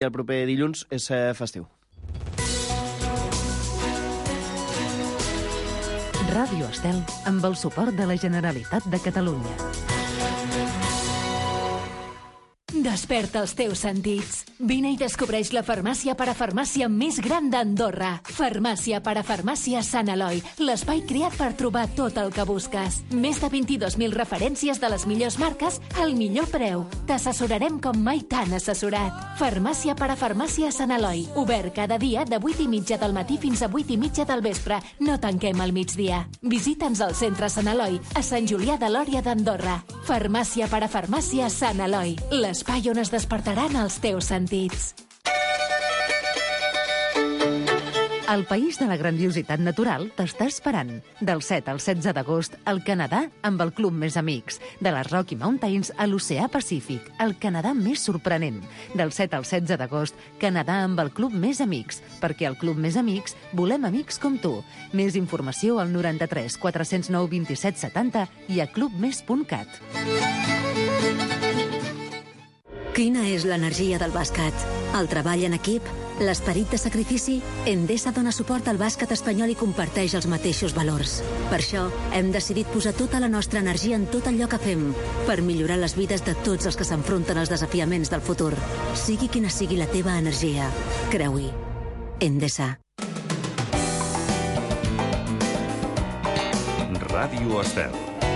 I el proper dilluns és festiu. Ràdio Estel, amb el suport de la Generalitat de Catalunya. Desperta els teus sentits. Vine i descobreix la farmàcia parafarmàcia més gran d'Andorra. Farmàcia parafarmàcia Sant Eloi, l'espai creat per trobar tot el que busques. Més de 22.000 referències de les millors marques al millor preu. T'assessorarem com mai t'han assessorat. Farmàcia parafarmàcia Sant Eloi, obert cada dia de 8:30 del matí fins a 8:30 del vespre. No tanquem al migdia. Visita'ns al centre Sant Eloi, a Sant Julià de Lòria d'Andorra. Farmàcia parafarmàcia Sant Eloi, l'espai on es despertaran els teus sentits. El país de la grandiositat natural t'està esperant. Del 7 al 16 d'agost, al Canadà, amb el Club Més Amics. De les Rocky Mountains a l'Oceà Pacífic, el Canadà més sorprenent. Del 7 al 16 d'agost, Canadà amb el Club Més Amics. Perquè al Club Més Amics volem amics com tu. Més informació al 93 409 27 70 i a clubmes.cat. Quina és l'energia del bàsquet? El treball en equip? L'esperit de sacrifici? Endesa dona suport al bàsquet espanyol i comparteix els mateixos valors. Per això, hem decidit posar tota la nostra energia en tot allò que fem, per millorar les vides de tots els que s'enfronten als desafiaments del futur. Sigui quina sigui la teva energia, creu-hi. Endesa. Ràdio Estel.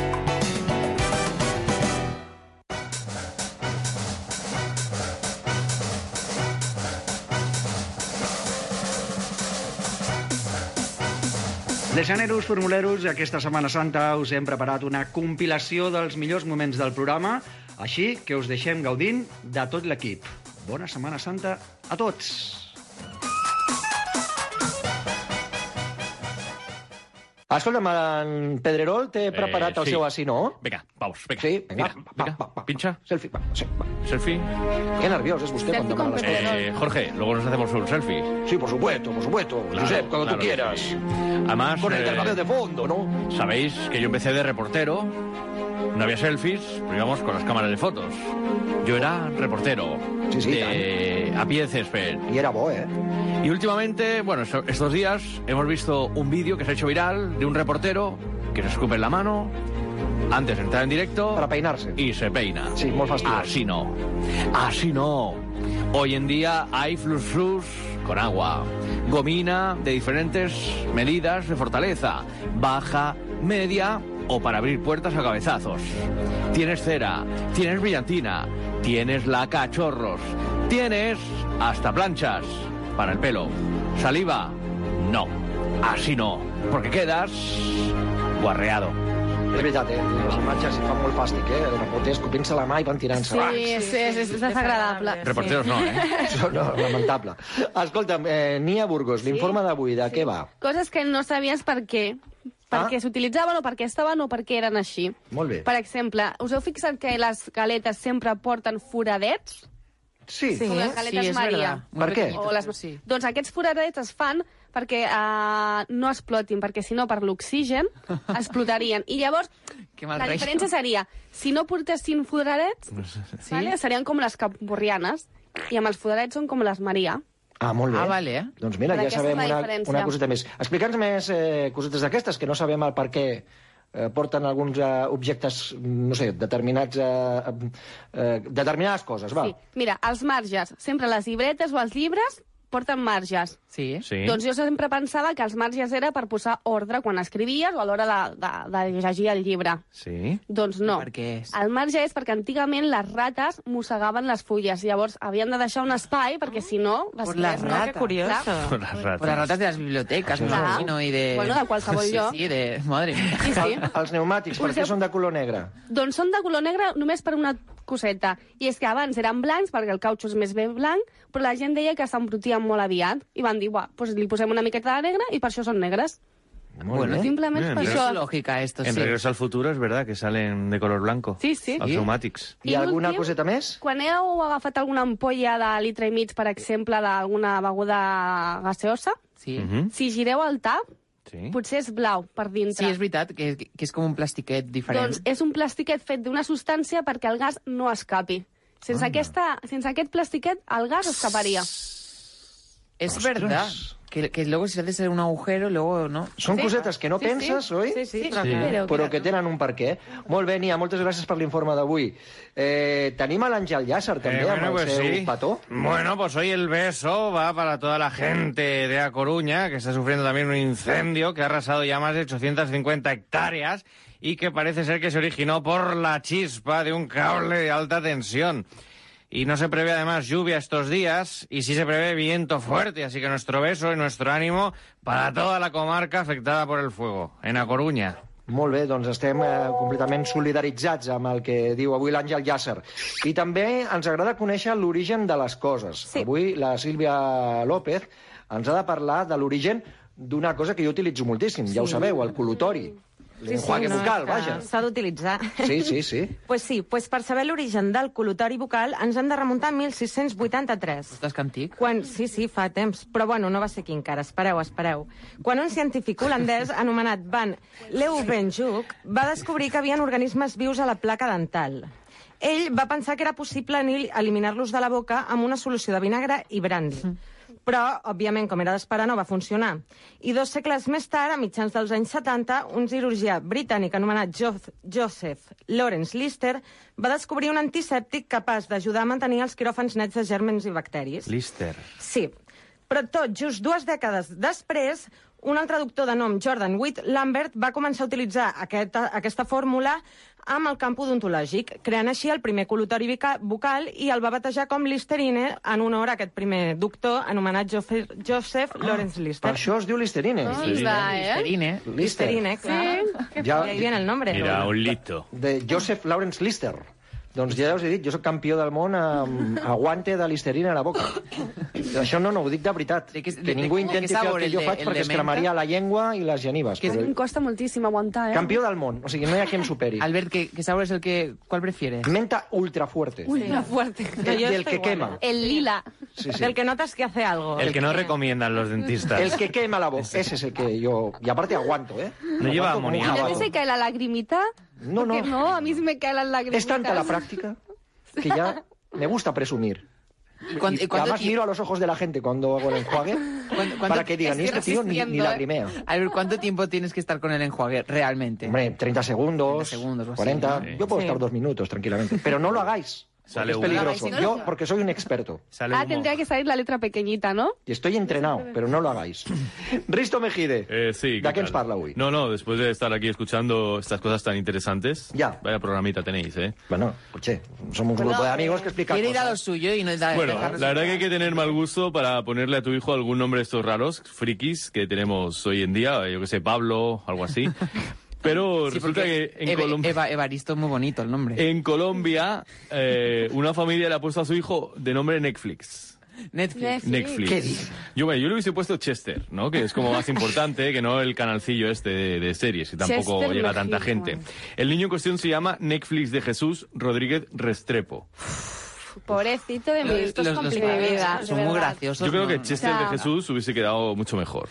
Lesaneros, formuleros, aquesta Setmana Santa us hem preparat una compilació dels millors moments del programa, així que us deixem gaudint de tot l'equip. Bona Setmana Santa a tots! Escolta'm, en Pedrerol té preparat el seu así, ¿no? Vinga, vamos, vinga. Sí, vinga, va, pincha. Selfie, va, sí, va. Selfie. Qué nerviós es usted cuando demana las cosas. Jorge, luego nos hacemos un selfie. Sí, por supuesto. Claro, Josep, cuando tú que quieras. sí. Además, Con el cargador de fondo, ¿no? Sabéis que yo empecé de reportero. No había selfies, pero íbamos con las cámaras de fotos. Yo era reportero. Sí, a pie de césped. Y era bo, ¿eh? Y últimamente, bueno, estos días hemos visto un vídeo que se ha hecho viral de un reportero que se escupe en la mano antes de entrar en directo. Para peinarse. Y se peina. Sí, muy fastidioso. Así no. Hoy en día hay flus con agua. Gomina de diferentes medidas de fortaleza. Baja, media o para abrir puertas a cabezazos. Tienes cera, tienes brillantina, tienes lacachorros, tienes hasta planchas para el pelo. Saliva, no. Así no, porque quedas guarreado. És veritat, les imatges fan molt fàstic, El reporter escopint-se la mà i van tirant-se. Sí, és desagradable. Reporteros no, Això no, lamentable. Escolta'm, Nia Burgos, l'informe d'avui, de què va? Coses que no sabies per què. Per què s'utilitzaven o per què estaven o per què eren així. Molt bé. Per exemple, us heu fixat que les galetes sempre porten foradets? Sí. Com les galetes Maria. Per què? Sí. Doncs aquests foradets es fan perquè no explotin, perquè si no per l'oxigen explotarien. I llavors la diferència seria, si no portessin foradets, serien com les campurrianes, i amb els foradets són com les Maria. Ah, molt bé. Vale. Doncs mira, ja sabem una coseta més. Explica'ns més cosetes d'aquestes, que no sabem el per què porten alguns objectes, no sé, determinades coses, va. Sí, mira, els marges, sempre les llibretes o els llibres porten marges. Sí. Doncs jo sempre pensava que els marges era per posar ordre quan escrivies o a l'hora de llegir el llibre. Sí. Doncs no. Per què és? El marge és perquè antigament les rates mossegaven les fulles, llavors havien de deixar un espai perquè si no... Por las ratas. Qué curioso. Por las ratas. Por las ratas de las bibliotecas, me Clar. imagino, y de... Bueno, de qualsevol lloc. Sí, de... Madre mía. Sí. Els pneumàtics, per què són de color negre? Doncs són de color negre només per una coseta. I és que abans eren blancs, perquè el cautxú és més ben blanc, però la gent deia que s'embrutien molt aviat. I van dir, doncs li posem una miqueta de negre i per això són negres. Bueno, simplement bien, per bien. això. Es lógica esto, En sí. Regreso al Futuro es verdad que salen de color blanco. Sí, sí. Els pneumàtics. I alguna l'últim, coseta més? Quan heu agafat alguna ampolla de litre i mig, per exemple, d'alguna beguda gaseosa, Sí. si gireu el tap, Sí. potser és blau per dintre. Sí, és veritat, que és com un plastiquet diferent. Doncs és un plastiquet fet d'una substància perquè el gas no escapi. Sense aquest plastiquet, el gas escaparia. Es verdad. Que luego si haces un agujero, luego no. Són cosetes que no penses, oi? Sí. Però que tenen un per què. Molt bé, Nia, moltes gràcies per l'informe d'avui. Tenim a l'Àngel Llàcer, també, amb el seu petó. Bueno, pues hoy el beso va para toda la gente de A Coruña, que está sufriendo también un incendio que ha arrasado ya más de 850 hectáreas y que parece ser que se originó por la chispa de un cable de alta tensión. Y no se prevé además lluvia estos días y sí se prevé viento fuerte, así que nuestro beso y nuestro ánimo para toda la comarca afectada por el fuego, en A Coruña. Molt bé, doncs estem completament solidaritzats amb el que diu avui l'Àngel Llàcer. I també ens agrada conèixer l'origen de les coses. Sí. Avui la Sílvia López ens ha de parlar de l'origen d'una cosa que jo utilitzo moltíssim, ja ho sabeu, el col·lutori. L'enjuague bucal, vaja. S'ha d'utilitzar. Sí. Pues per saber l'origen del col·lutori bucal ens hem de remuntar a 1683. Estàs que antic? Sí, fa temps. Però bueno, no va ser aquí encara. Espereu. Quan un científic holandès anomenat Van Leeuwenhoek va descobrir que hi havia organismes vius a la placa dental. Ell va pensar que era possible eliminar-los de la boca amb una solució de vinagre i brandy. Però, òbviament, com era d'esperar, no va funcionar. I 2 segles més tard, a mitjans dels anys 70, un cirurgià britànic anomenat Joseph Lawrence Lister va descobrir un antisèptic capaç d'ajudar a mantenir els quiròfans nets de gèrmens i bacteris. Lister. Sí. Però tot just 2 dècades després, un altre doctor de nom Jordan Witt Lambert va començar a utilitzar aquesta fórmula amb el camp odontològic, creant així el primer col·lutori bucal i el va batejar com Listerine en honor a aquest primer doctor anomenat Joseph Lawrence Lister. Per això es diu Listerine. Listerine, clar. Sí, ja hi viene el nombre. Era un lito. De Joseph Lawrence Lister. Doncs ja us he dit, jo soc campió del món amb aguante de Listerine a la boca. Això no ho dic de veritat. Que ningú intenti fer el que jo faig perquè es cremaria la llengua i les genives. Em costa moltíssim aguantar, Campió del món, o sigui, no hi ha qui em superi. Albert, ¿qué sabor es el que... ¿Cuál prefieres? Menta ultra fuerte. Ultra fuerte. Del que quema. El lila. Sí. Del que notas que hace algo. El que no recomiendan los dentistas. El que quema la boca. Ese es el que yo... Y aparte aguanto, ¿eh? No lleva amoníaco. ¿Y a ti se cae la lagrimita? No. No, a mí se me cae la lagrimita. Es tanta la práctica que ya me gusta presumir. Y además miro a los ojos de la gente cuando hago el enjuague para que digan, este tío ni lagrimea. A ver, ¿cuánto tiempo tienes que estar con el enjuague realmente? Hombre, 30 segundos, 40. Sí. Yo puedo estar 2 minutos tranquilamente. Pero no lo hagáis. Es peligroso. Yo, porque soy un experto. Tendría que salir la letra pequeñita, ¿no? Y estoy entrenado, pero no lo hagáis. Risto Mejide, sí, ¿de qué nos parla hoy? No, después de estar aquí escuchando estas cosas tan interesantes, vaya programita tenéis, ¿eh? Bueno, escuché, somos un grupo de amigos que explican cosas. Quiere ir a lo suyo y no Bueno, la verdad que hay que tener mal gusto para ponerle a tu hijo algún nombre de estos raros, frikis, que tenemos hoy en día, yo que sé, Pablo, algo así. Pero sí, resulta que en Colombia... Evaristo es muy bonito el nombre. En Colombia, una familia le ha puesto a su hijo de nombre Netflix. Netflix. ¿Qué dices? Yo le hubiese puesto Chester, ¿no? Que es como más importante que no el canalcillo este de series, que tampoco Chester llega a tanta gente. El niño en cuestión se llama Netflix de Jesús Rodríguez Restrepo. Pobrecito de mí, esto es complicado. Son muy graciosos. Yo creo que Chester de Jesús hubiese quedado mucho mejor.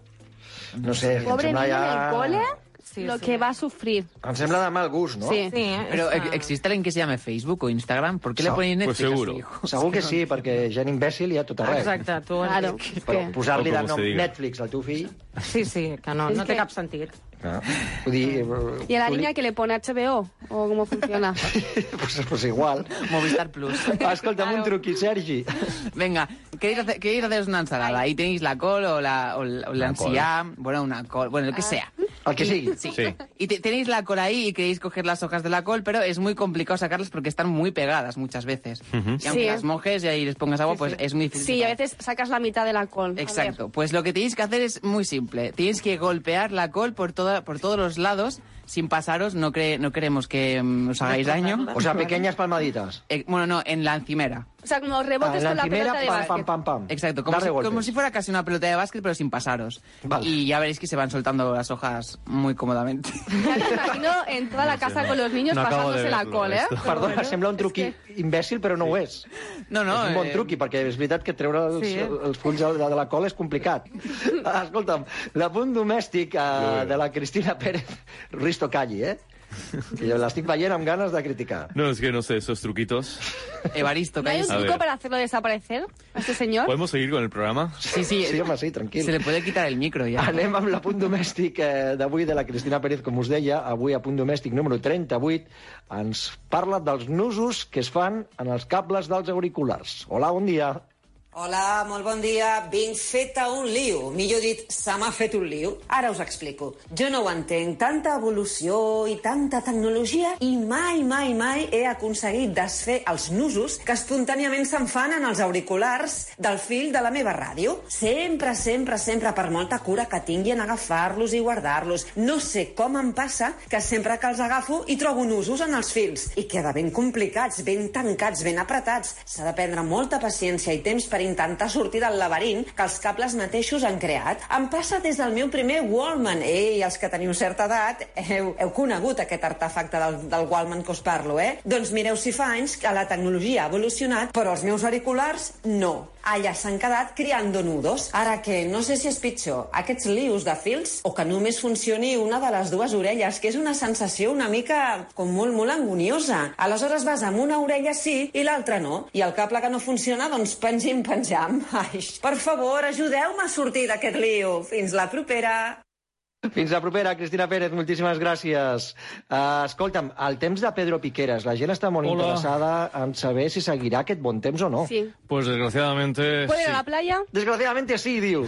No sé, pobre niño en el cole... lo que va a sufrir. Em sembla de mal gust, no? Sí. Però ¿existe alguien que se llame Facebook o Instagram? ¿Por qué le ponen Netflix pues seguro. a su hijo? Segur que sí, perquè gent imbècil hi ha tot arreu. Exacte, tu has claro. dit. Però posar-li de nom diga. Netflix al teu fill... Sí, que no té cap sentit. No. Vull dir, ¿Y a la niña que le pone HBO? ¿O cómo funciona? pues igual. Movistar Plus. Escolta'm un truqui, Sergi. Venga, ¿queréis haceros una ensalada? Ahí tenéis la col o la enciam, bueno, una col, bueno, lo que sea. El que sigui. Sí. Y tenéis la col ahí y queréis coger las hojas de la col, pero es muy complicado sacarlas porque están muy pegadas muchas veces. Y aunque las mojes y ahí les pongas agua, pues es muy difícil. Sí, a veces sacas la mitad de la col. Exacto. Pues lo que tenéis que hacer es muy simple. Tenéis que golpear la col por todos los lados sin pasaros. No queremos que os hagáis daño. O sea, pequeñas palmaditas. Bueno, no, en la encimera. O sea, como rebotes con la pelota de básquet. Pam. Exacto, como si fuera casi una pelota de básquet, pero sin pasaros. Vale. Y ya veréis que se van soltando las hojas muy cómodamente. Ya me imagino en toda la casa con los niños pasándose la col, ¿eh? Perdona, sembla un truqui imbècil, però no ho és. No. És un bon truqui, perquè és veritat que treure els fulls de la col és complicat. Escolta'm, l'apunt domèstic de la Cristina Pérez, Risto calli, Que jo l'estic veient amb ganes de criticar. No, es que no sé, esos truquitos. Evaristo, ¿No hay un truco para hacerlo desaparecer a este señor? ¿Podemos seguir con el programa? Sí, home, sí, tranquil. Se le puede quitar el micro, ja. Anem amb l'apunt domèstic d'avui de la Cristina Pérez, com us deia. Avui, apunt domèstic número 38, ens parla dels nusos que es fan en els cables dels auriculars. Hola, bon dia. Hola, molt bon dia. Vinc feta un lío. Millor dit, se m'ha fet un lío. Ara us explico. Jo no ho entenc. Tanta evolució i tanta tecnologia i mai he aconseguit desfer els nusos que espontàniament se'n fan en els auriculars del fil de la meva ràdio. Sempre, per molta cura que tingui en agafar-los i guardar-los. No sé com em passa que sempre que els agafo hi trobo nusos en els fils. I queda ben complicats, ben tancats, ben apretats. S'ha de prendre molta paciència i temps per intentar sortir del laberint que els cables mateixos han creat. Em passa des del meu primer Walkman. Ei, els que teniu certa edat, heu conegut aquest artefacte del Walkman que us parlo, eh? Doncs mireu si fa anys que la tecnologia ha evolucionat, però els meus auriculars no. Allà s'han quedat criando nudos. Ara que no sé si és pitjor, aquests lius de fils o que només funcioni una de les dues orelles, que és una sensació una mica com molt angoniosa. Aleshores vas amb una orella sí i l'altra no. I el cable que no funciona, doncs penjam. Ai, per favor, ajudeu-me a sortir d'aquest lío. Fins la propera. Fins la propera, Cristina Pérez, moltíssimes gràcies. Escolta'm, el temps de Pedro Piqueras. La gent està molt interessada en saber si seguirà aquest bon temps o no. Sí. Pues desgraciadamente ¿Puede ir sí. a la playa? Desgraciadamente sí, diu.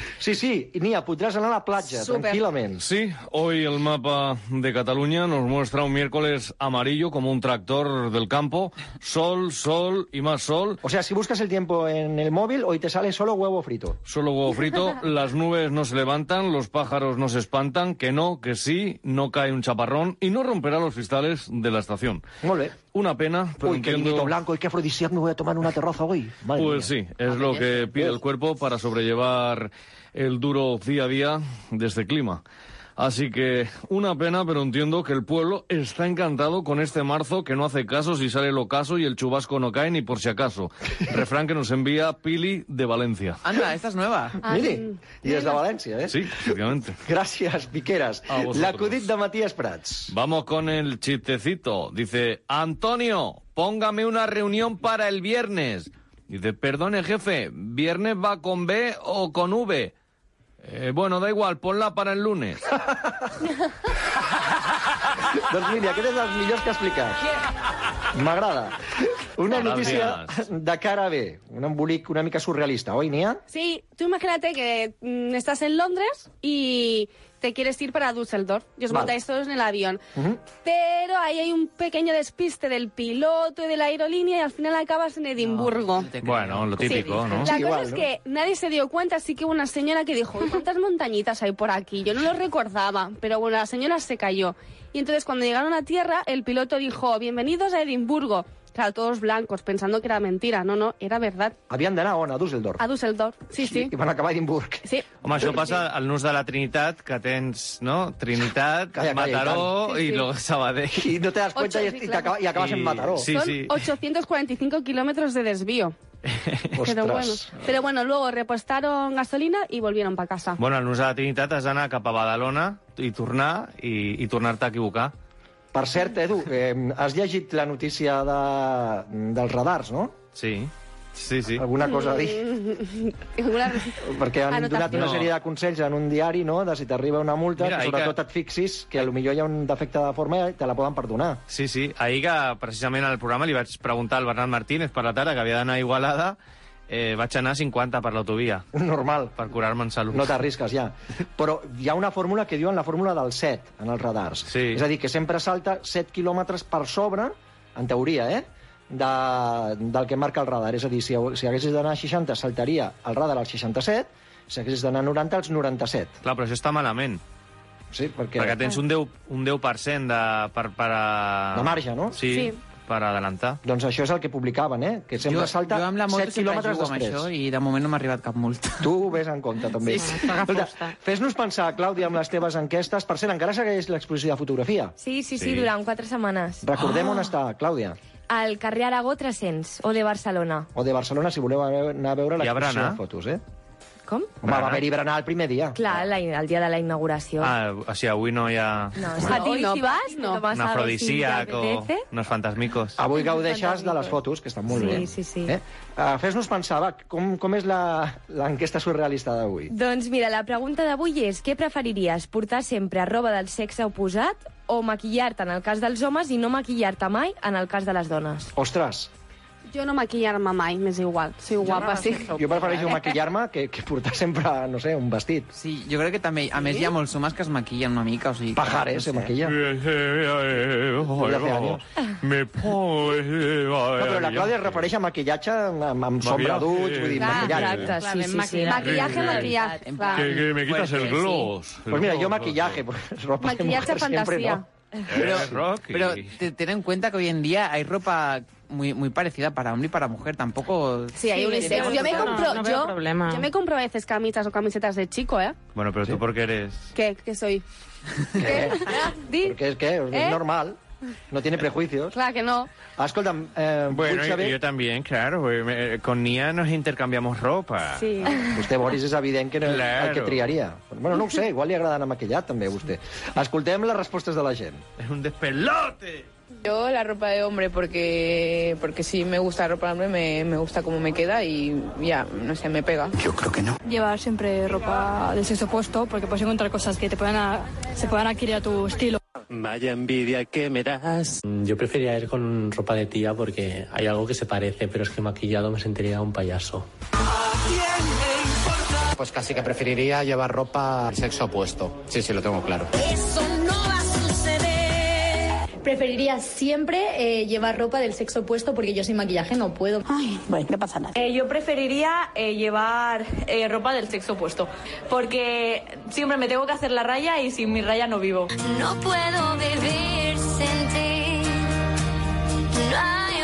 Sí, Nia, podràs anar a la platja, tranquil·lament. Sí, hoy el mapa de Cataluña nos muestra un miércoles amarillo como un tractor del campo. Sol, sol y más sol. O sea, si buscas el tiempo en el móvil, hoy te sale solo huevo frito. Solo huevo frito, las nubes no se levantan, los pájaros no se espantan, que no, que sí, no cae un chaparrón y no romperá los cristales de la estación. Molt bé. Una pena, pero Uy, qué vinito blanco y qué afrodisíaco, me voy a tomar una terraza hoy. Madre pues mía. sí, es lo que pide el cuerpo para sobrellevar el duro día a día de este clima. Así que una pena, pero entiendo que el pueblo está encantado con este marzo que no hace caso si sale el ocaso y el chubasco no cae ni por si acaso. Refrán que nos envía Pili de Valencia. Anda, esta es nueva. Miri, i des de València, eh? Sí, efectivamente. Gràcies, Piqueras. L'acudit de Matías Prats. Vamos con el chistecito. Dice, Antonio, póngame una reunión para el viernes. Dice, perdone, jefe, ¿viernes va con B o con V? Bueno, da igual, ponla para el lunes. Doncs mira, aquest és dels millors que ha explicat. M'agrada. Una notícia de cara B, un embolic una mica surrealista, oi, Nia? Sí, tú imagínate que estás en Londres y te quieres ir para Düsseldorf y os montáis todos en el avión. Pero ahí hay un pequeño despiste del piloto y de la aerolínea y al final acabas en Edimburgo. Bueno, lo típico, ¿no? La cosa es que nadie se dio cuenta, así que hubo una señora que dijo, ¿cuántas montañitas hay por aquí? Yo no lo recordaba, pero bueno, la señora se cayó. Y entonces cuando llegaron a tierra, el piloto dijo, bienvenidos a Edimburgo. Claro, todos blancos, pensando que era mentira. No, era verdad. Havien d'anar on? A Düsseldorf? A Düsseldorf, sí. I van acabar a Edimburg. Sí. Home, això passa al nus de la Trinitat, que tens, no? Trinitat, Mataró i luego Sabadell. Y no te das cuenta y acabas en Mataró. Sí, Son sí. 845 kilómetros de desvío. Pero bueno, luego repostaron gasolina y volvieron para casa. Bueno, al nus de la Trinitat has d'anar cap a Badalona i tornar-te a equivocar. Per cert, Edu, has llegit la notícia dels radars, no? Sí. Alguna cosa a dir? Perquè han donat una sèrie de consells en un diari, no?, de si t'arriba una multa, que sobretot et fixis que potser hi ha un defecte de forma i te la poden perdonar. Sí. Ahir que precisament al programa li vaig preguntar al Bernat Martínez per la tarda, que havia d'anar a Igualada, vaig anar a 50 per l'autovia. Normal. Per curar-me en salut. No t'arrisques, ja. Però hi ha una fórmula que diuen la fórmula del 7 en els radars. Sí. És a dir, que sempre salta 7 quilòmetres per sobre, en teoria, del que marca el radar. És a dir, si haguessis d'anar a 60, saltaria el radar als 67, si haguessis d'anar a 90, als 97. Clar, però això està malament. Sí, perquè tens un 10% de marge, no? Sí. Per adelantar. Doncs això és el que publicaven, que sempre salta 7 quilòmetres després. Això, i de moment no m'ha arribat cap multa. Tu ves en compte, també. Escolta, fes-nos pensar, Clàudia, amb les teves enquestes. Per cert, encara segueix l'exposició de fotografia? Sí, durant 4 setmanes. Recordem on està, Clàudia. Al carrer Aragó 300, o de Barcelona. O de Barcelona, si voleu anar a veure l'exposició de fotos, Com? Home, va haver-hi berenar el primer dia. Clar, el dia de la inauguració. O sigui, avui no hi ha... No, A ti no, si vas, no. un afrodisíac o unos fantasmicos. Avui gaudeixes de les fotos, que estan molt bé. Sí. Fes-nos pensar, va, com és l'enquesta surrealista d'avui? Doncs mira, la pregunta d'avui és què preferiries, portar sempre roba del sexe oposat o maquillar-te en el cas dels homes i no maquillar-te mai en el cas de les dones? Ostres! Jo no maquillar-me mai, m'és igual. Si guapa, sí. Jo prefereixo maquillar-me que portar sempre, no sé, un vestit. Sí, jo crec que també, a més, hi ha molts homes que es maquillen una mica, o sigui... Pajares, se maquilla. Me pongo... No, però la Clàudia es refereix a maquillatge amb sombra d'ull, vull dir, maquillatge. Exacte, sí. Maquillaje. Que me quitas el gloss. Pues mira, yo maquillaje, pues ropa de mujer siempre no. Pero ten en cuenta que hoy en día hay ropa muy parecida para hombre y para mujer, tampoco... Sí, hay unisex. Yo me compro a veces camisas o camisetas de chico, ¿eh? Bueno, pero tú ¿por qué eres? ¿Qué soy? ¿Qué? Porque es que es normal. No tiene prejuicios. Claro que no. Escolta'm, bueno, yo también, claro. Con Nia nos intercambiamos ropa. Sí. Vostè, Boris, és evident que no el que triaria. Bueno, no ho sé, igual li agrada anar maquillat, també, a vostè. Escoltem les respostes de la gent. Es un despelote. Yo la ropa de hombre porque si me gusta la ropa de hombre, me gusta cómo me queda y ya, no sé, me pega. Yo creo que no. Llevar siempre ropa del sexo opuesto porque puedes encontrar cosas que se puedan adquirir a tu estilo. Vaya envidia que me das. Yo preferiría ir con ropa de tía porque hay algo que se parece, pero es que maquillado me sentiría un payaso. Pues casi que preferiría llevar ropa del sexo opuesto. Sí, lo tengo claro. Eso no va a suceder. Preferiría siempre llevar ropa del sexo opuesto porque yo sin maquillaje no puedo. Ay, bueno, no pasa nada. Yo preferiría llevar ropa del sexo opuesto porque siempre me tengo que hacer la raya y sin mi raya no vivo. No puedo vivir sin ti. No hay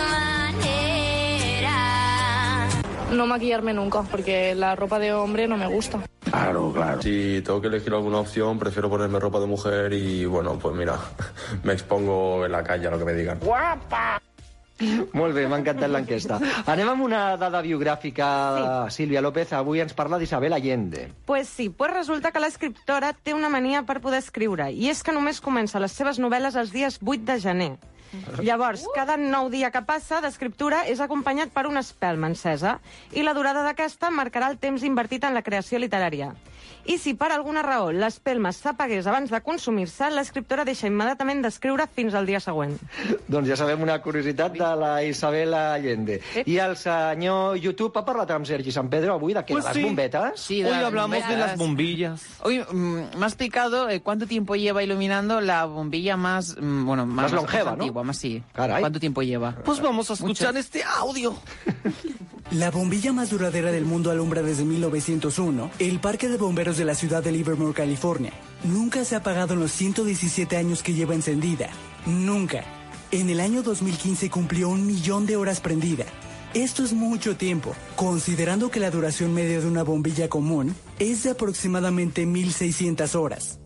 manera. No maquillarme nunca porque la ropa de hombre no me gusta. Claro. Si tengo que elegir alguna opción, prefiero ponerme ropa de mujer y, bueno, pues mira, me expongo en la calle a lo que me digan. Guapa! Molt bé, m'ha encantat l'enquesta. Anem amb una dada biogràfica de Sílvia López. Avui ens parla d'Isabel Allende. Pues sí, resulta que l'escriptora té una mania per poder escriure, i és que només comença les seves novel·les els dies 8 de gener. Llavors, cada nou dia que passa d'escriptura és acompanyat per una espelma encesa, i la durada d'aquesta marcarà el temps invertit en la creació literària. I si per alguna raó l'espelma s'apagués abans de consumir-se, l'escriptora deixa immediatament d'escriure fins al dia següent. Doncs ja sabem una curiositat de la Isabel Allende. I el senyor YouTube ha parlat amb Sergi San Pedro avui de què? Pues de les bombetes? Sí, hoy hablamos de las bombillas. Hoy me ha explicado cuánto tiempo lleva iluminando la bombilla más longeva, más antigua, ¿no? Más sí. Caray. ¿Cuánto tiempo lleva? Pues vamos a escuchar este audio. La bombilla más duradera del mundo alumbra desde 1901 el parque de bomberos de la ciudad de Livermore, California. Nunca se ha apagado en los 117 años que lleva encendida. Nunca. En el año 2015 cumplió 1 millón de horas prendida. Esto es mucho tiempo, considerando que la duración media de una bombilla común es de aproximadamente 1.600 horas.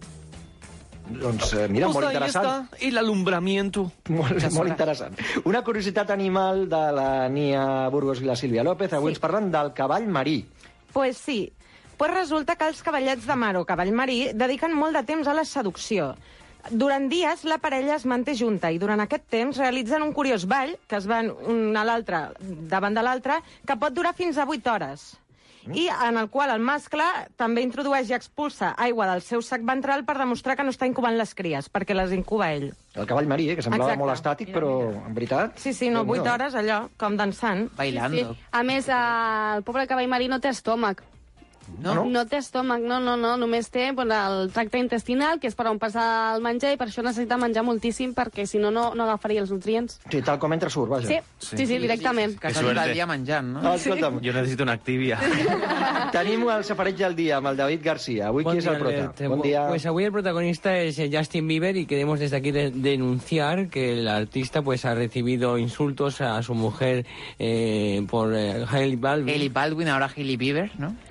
Doncs mira, pues molt ahí interessant. Está el alumbramiento. Molt interessant. Una curiositat animal de la Nia Burgos i la Sílvia López. Avui ens parlen del cavall marí. Pues sí. Pues resulta que els cavallets de mar o cavall marí dediquen molt de temps a la seducció. Durant dies la parella es manté junta i durant aquest temps realitzen un curiós ball, que es van un a l'altre davant de l'altre, que pot durar fins a 8 hores. I en el qual el mascle també introdueix i expulsa aigua del seu sac ventral per demostrar que no està incubant les cries, perquè les incuba ell. El cavall marí, que semblava molt estàtic, però en veritat... Sí, 8 hores allò, com dansant. Bailando. Sí. A més, el pobre cavall marí no té estómac. No té estómac, no. Només té el tracte intestinal, que és per on passa el menjar, i per això necessita menjar moltíssim, perquè si no, no agafaria els nutrients. Sí, tal com entra surt, vaja. Sí, directament. Que està tot el dia menjant, no? Escolta'm, Yo necesito una activia. tenim el safareig del dia amb el David García. Avui qui és el prota? Bon dia. Pues hoy el protagonista es Justin Bieber y queremos desde aquí denunciar que el artista pues ha recibido insultos a su mujer por Hailey Baldwin. Hailey Baldwin, ahora Hailey Bieber, ¿no? Sí.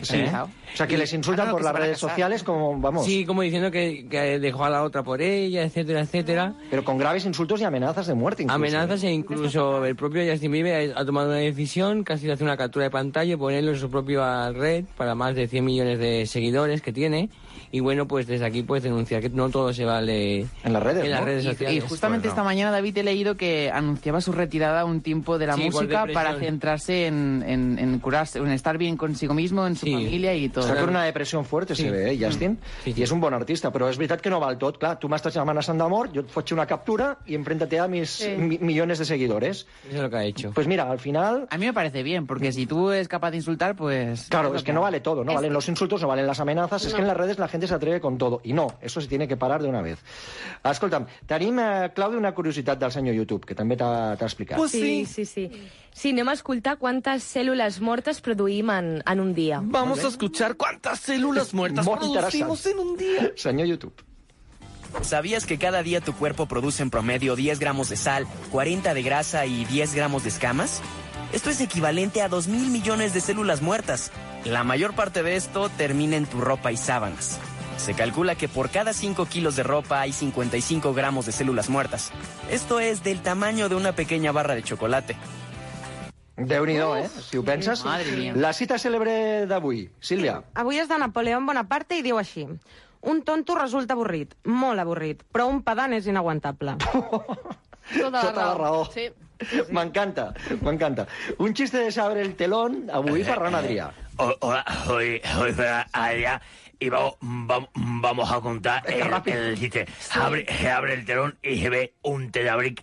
O sea, que les insultan por las redes sociales como, vamos... Sí, como diciendo que dejó a la otra por ella, etcétera, etcétera. Pero con graves insultos y amenazas de muerte, incluso. Amenazas e incluso el propio Justin Bieber ha tomado una decisión, casi de hacer una captura de pantalla y ponerlo en su propia red para más de 100 millones de seguidores que tiene. Y bueno, pues desde aquí puedes denunciar que no todo se vale en las redes, sociales. Y justamente esta mañana, David, he leído que anunciaba su retirada un tiempo de la música para centrarse en curarse, en estar bien consigo mismo, en su familia i tot. Està con una depressió forta, se ve, Justin? Sí. I és un bon artista, però és veritat que no val tot. Clar, tu m'estàs amenaçant de mort, jo et faig una captura y enfréntate a mis millones de seguidores. Eso es lo que ha hecho. Pues mira, al final... A mí me parece bien, porque si tú eres capaz de insultar, pues... Claro, es que no vale todo, no valen los insultos, no valen las amenazas, es que en las redes la gente se atreve con todo. I no, eso se tiene que parar de una vez. Escolta'm, tenim, Clàudia, una curiositat del senyor YouTube, que també t'ha explicat. Pues sí. Sí, anem a escoltar quantes cèl·lules mortes produïm en un dia. Vamos a escuchar cuántas células muertas producimos en un día. Señor YouTube. ¿Sabías que cada día tu cuerpo produce en promedio 10 gramos de sal, 40 de grasa y 10 gramos de escamas? Esto es equivalente a 2.000 millones de células muertas. La mayor parte de esto termina en tu ropa y sábanas. Se calcula que por cada 5 kilos de ropa hay 55 gramos de células muertas. Esto es del tamaño de una pequeña barra de chocolate. Déu-n'hi-do, si ho penses. La cita cèlebre d'avui. Sílvia. Avui és de Napoleón Bonaparte i diu així: un tonto resulta avorrit, molt avorrit, però un pedant és inaguantable. Tota la raó. Sí. M'encanta. Un chiste de saber el telón, avui Ferran Adrià. Hola, soy Adrià. Y vamos a contar el chiste. Se abre el telón y se ve un tetabric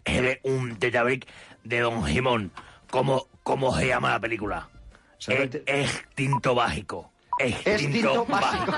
de Don Simón. ¿Cómo se llama la película? Extinto Básico. Extinto Básico.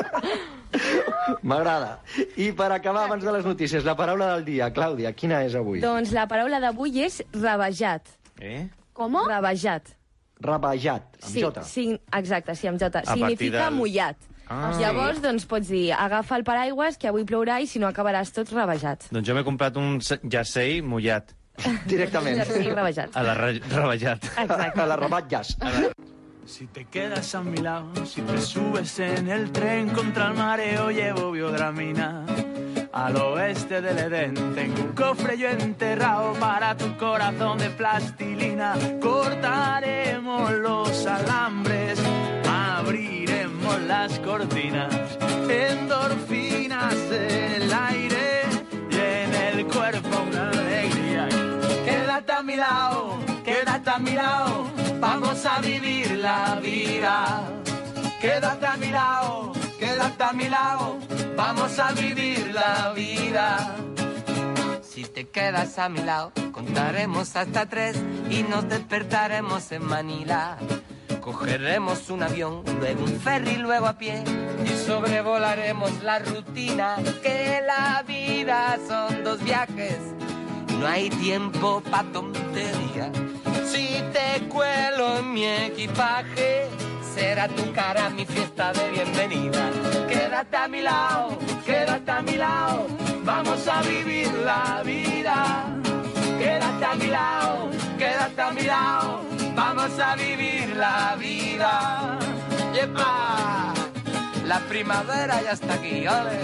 M'agrada. I per acabar, abans de les notícies, la paraula del dia. Clàudia, quina és avui? Doncs la paraula d'avui és rabejat. Com? Rabejat. Rabejat, amb J. Sí, exacte, sí, amb J. Significa mullat. Llavors, doncs, pots dir, agafa el paraigües, que avui plourà i si no acabaràs tot rabejat. Doncs jo m'he comprat un jersei mullat. Directament. Jersei rabejat. A la rabejat. Exacte. A la rabatllas. Si te quedas a mi lado, si te subes en el tren contra el mareo, llevo biodramina. Al oeste del Edén tengo un cofre yo enterrado para tu corazón de plastilina. Cortaremos los alambres, abriremos las cortinas, endorfinas en el aire y en el cuerpo una alegría. Quédate a mi lado, quédate a mi lado, vamos a vivir la vida. Quédate a mi lado, quédate a mi lado, vamos a vivir la vida. Si te quedas a mi lado, contaremos hasta 3 y nos despertaremos en Manila. Cogeremos un avión, luego un ferry, luego a pie y sobrevolaremos la rutina. Que la vida son 2 viajes, no hay tiempo pa' tontería. Si te cuelo en mi equipaje, será tu cara mi fiesta de bienvenida. Quédate a mi lado, quédate a mi lado, vamos a vivir la vida. Quédate a mi lado, quédate a mi lado, vamos a vivir la vida. ¡Yepa! La primavera ya está aquí, ¡ole!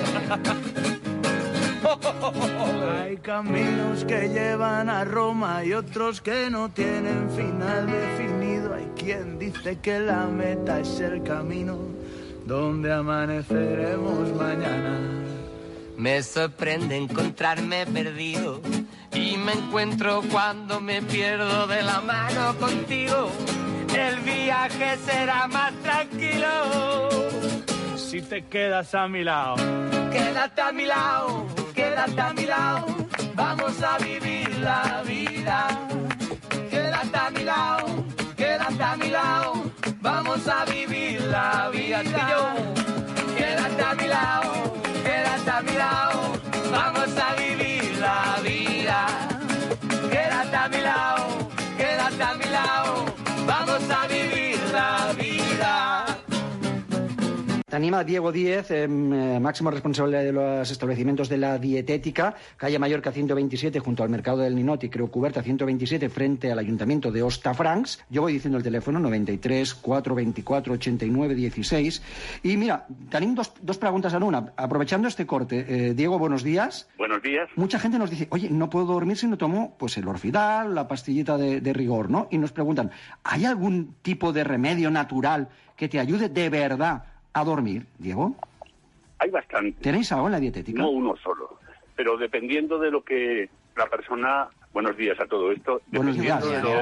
Hay caminos que llevan a Roma y otros que no tienen final definido. Hay quien dice que la meta es el camino donde amaneceremos mañana. Me sorprende encontrarme perdido y me encuentro cuando me pierdo de la mano contigo. El viaje será más tranquilo si te quedas a mi lado. Quédate a mi lado, quédate a mi lado, vamos a vivir la vida. Quédate a mi lado, quédate a mi lado, vamos a vivir la vida. Quédate a mi lado, quédate a mi lado, vamos a vivir la vida. Quédate a mi lado, quédate a mi lado, vamos a vivir la vida. tenim a Diego Díez, máximo responsable de los establecimientos de la dietética, calle Mallorca 127, junto al mercado del Ninot y Creu Coberta 127, frente al ayuntamiento de Hostafrancs. Yo voy diciendo el teléfono, 93 424 89 16. Y mira, tenim dos preguntas en una. Aprovechando este corte, Diego, buenos días. Buenos días. Mucha gente nos dice, oye, no puedo dormir si no tomo pues el Orfidal, la pastillita de rigor, ¿no? Y nos preguntan, ¿hay algún tipo de remedio natural que te ayude de verdad a dormir, Diego? Hay bastante. ¿Tenéis algo en la dietética? No uno solo, pero dependiendo de lo que la persona... Buenos días a todo esto. Buenos días.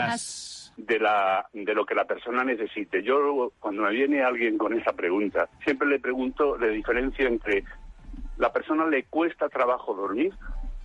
De lo que la persona necesite. Yo, cuando me viene alguien con esa pregunta, siempre le pregunto la diferencia entre la persona le cuesta trabajo dormir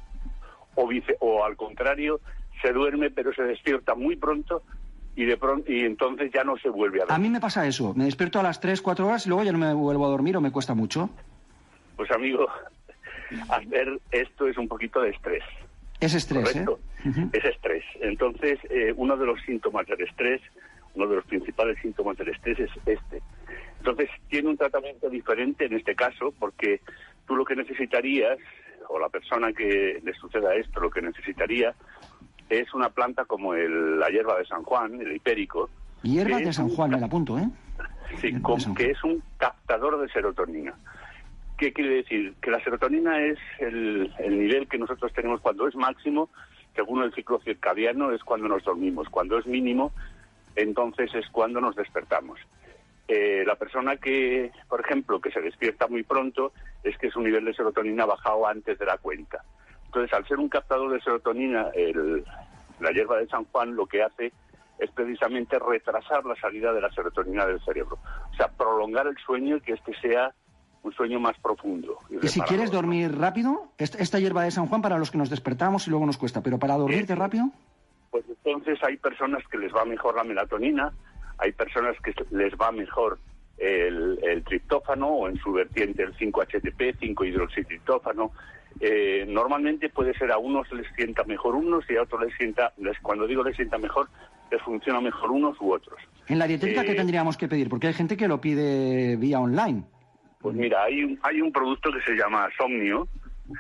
o al contrario, se duerme pero se despierta muy pronto y entonces ya no se vuelve a dormir. A mí me pasa eso. Me despierto a las 3, 4 horas y luego ya no me vuelvo a dormir o me cuesta mucho. Pues amigo, hacer esto es un poquito de estrés. Es estrés, ¿correcto? Es estrés. Entonces, uno de los síntomas del estrés, uno de los principales síntomas del estrés es este. Entonces, tiene un tratamiento diferente en este caso, porque tú lo que necesitarías, o la persona que le suceda esto, lo que necesitaría es una planta como la hierba de San Juan, el hipérico. Hierba de San Juan, me la apunto, ¿eh? Sí, que es un captador de serotonina. ¿Qué quiere decir? Que la serotonina es el nivel que nosotros tenemos cuando es máximo, según el ciclo circadiano, es cuando nos dormimos. Cuando es mínimo, entonces es cuando nos despertamos. La persona que, por ejemplo, que se despierta muy pronto, es que su nivel de serotonina ha bajado antes de la cuenta. Entonces, al ser un captador de serotonina, la hierba de San Juan lo que hace es precisamente retrasar la salida de la serotonina del cerebro. O sea, prolongar el sueño y que este sea un sueño más profundo. Y si quieres dormir rápido, esta hierba de San Juan para los que nos despertamos y luego nos cuesta, pero para dormirte rápido... Pues entonces hay personas que les va mejor la melatonina, hay personas que les va mejor el triptófano o en su vertiente el 5-HTP, 5-hidroxitriptófano. Normalmente puede ser a unos les sienta mejor unos y a otros cuando digo les sienta mejor, les funciona mejor unos u otros. En la dietética, ¿qué tendríamos que pedir? Porque hay gente que lo pide vía online. Pues mira, hay un producto que se llama Somnio,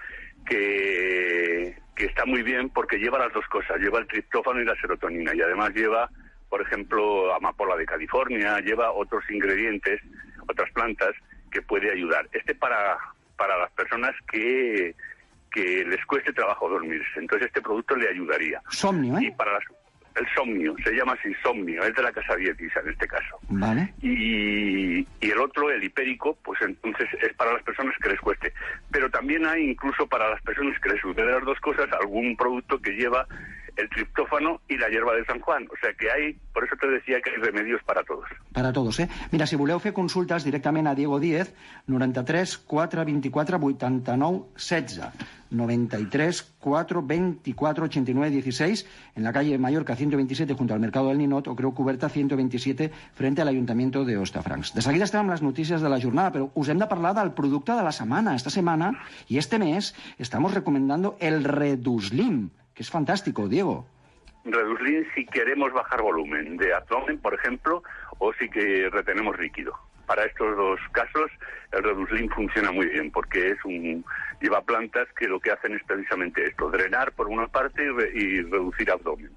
que está muy bien porque lleva las dos cosas, lleva el triptófano y la serotonina, y además lleva, por ejemplo, amapola de California, lleva otros ingredientes, otras plantas que puede ayudar. Para las personas que les cueste trabajo dormirse, entonces este producto le ayudaría. Somnio, ¿eh? Y para el Somnio, se llama así Somnio, es de la Casa Dietisa en este caso. Vale. Y el otro, el hipérico, pues entonces es para las personas que les cueste. Pero también hay, incluso para las personas que les suceden las dos cosas, algún producto que lleva el triptófano y la hierba de San Juan. O sea que por eso te decía que hay remedios para todos. Para todos, eh? Mira, si voleu fer consultes directament a Diego Díez, 93 424 89 16. 93 424 89 16, en la calle Mallorca 127, junto al mercado del Ninot, o Creu Coberta 127, frente al Ayuntamiento de Hostafrancs. De seguida estem amb les notícies de la jornada, però us hem de parlar del producte de la setmana. Esta semana y este mes estamos recomendando el Reduslim, que es fantástico, Diego. Reduslim si queremos bajar volumen de abdomen, por ejemplo, o si que retenemos líquido. Para estos dos casos, el Reduslim funciona muy bien, porque lleva plantas que lo que hacen es precisamente esto, drenar por una parte y reducir abdomen.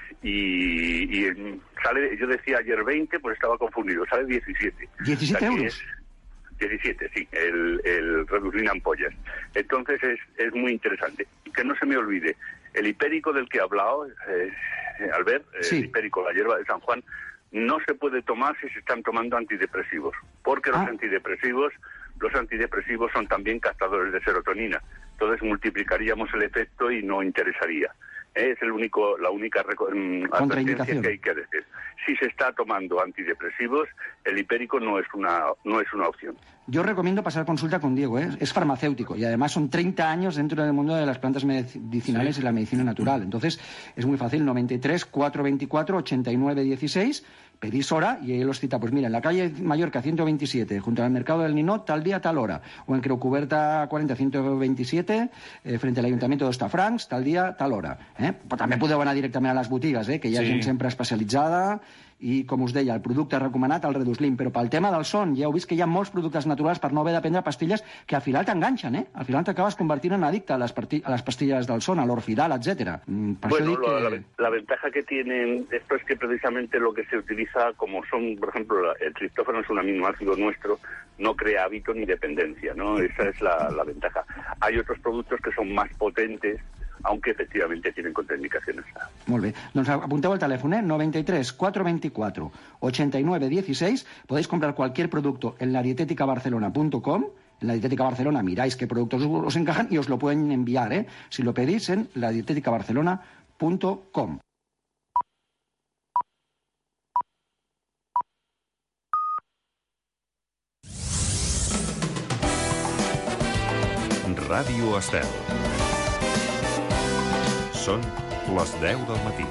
Y sale, yo decía ayer 20, pues estaba confundido, sale 17. ¿17 euros? 17, sí, el Reduslim ampollas. Entonces es muy interesante. Que no se me olvide, el hipérico del que he hablado, Albert, sí. El hipérico, la hierba de San Juan, no se puede tomar si se están tomando antidepresivos, porque los antidepresivos son también captadores de serotonina. Entonces multiplicaríamos el efecto y no interesaría. Es la única advertencia que hay que decir. Si se está tomando antidepresivos, el hipérico no es una opción. Yo recomiendo pasar consulta con Diego, ¿eh? Es farmacéutico y además son 30 años dentro del mundo de las plantas medicinales y la medicina natural. Entonces es muy fácil, 93 424 89 16, pedís hora y él os cita, pues mira, en la calle Mallorca 127, junto al mercado del Ninot, tal día, tal hora. O en Creu Coberta 40 127, frente al Ayuntamiento d'Hostafrancs, tal dia, tal hora. Però també podeu anar directament a les botigues, que hi ha gent sempre especialitzada i, com us deia, el producte recomanat, el Reduslim. Però pel tema del son, ja heu vist que hi ha molts productes naturals per no haver de prendre pastilles que al final t'enganxen, Al final t'acabes convertint en addicte a las pastillas del son, al Orfidal, etc. Bueno, la ventaja que tienen esto es que precisamente lo que se utiliza, como son, por ejemplo, el triptófano es un aminoácido nuestro, no crea hábito ni dependencia, ¿no? Esa es la ventaja. Hay otros productos que son más potentes, aunque efectivamente tienen contraindicaciones. Molt bé. Doncs apunteu el telèfon, 93 424 89 16. Podéis comprar cualquier producto en ladieteticabarcelona.com. En la Dietética Barcelona miráis qué productos os encajan y os lo pueden enviar, si lo pedís en ladieteticabarcelona.com. Ràdio Estel. Són les 10 del matí.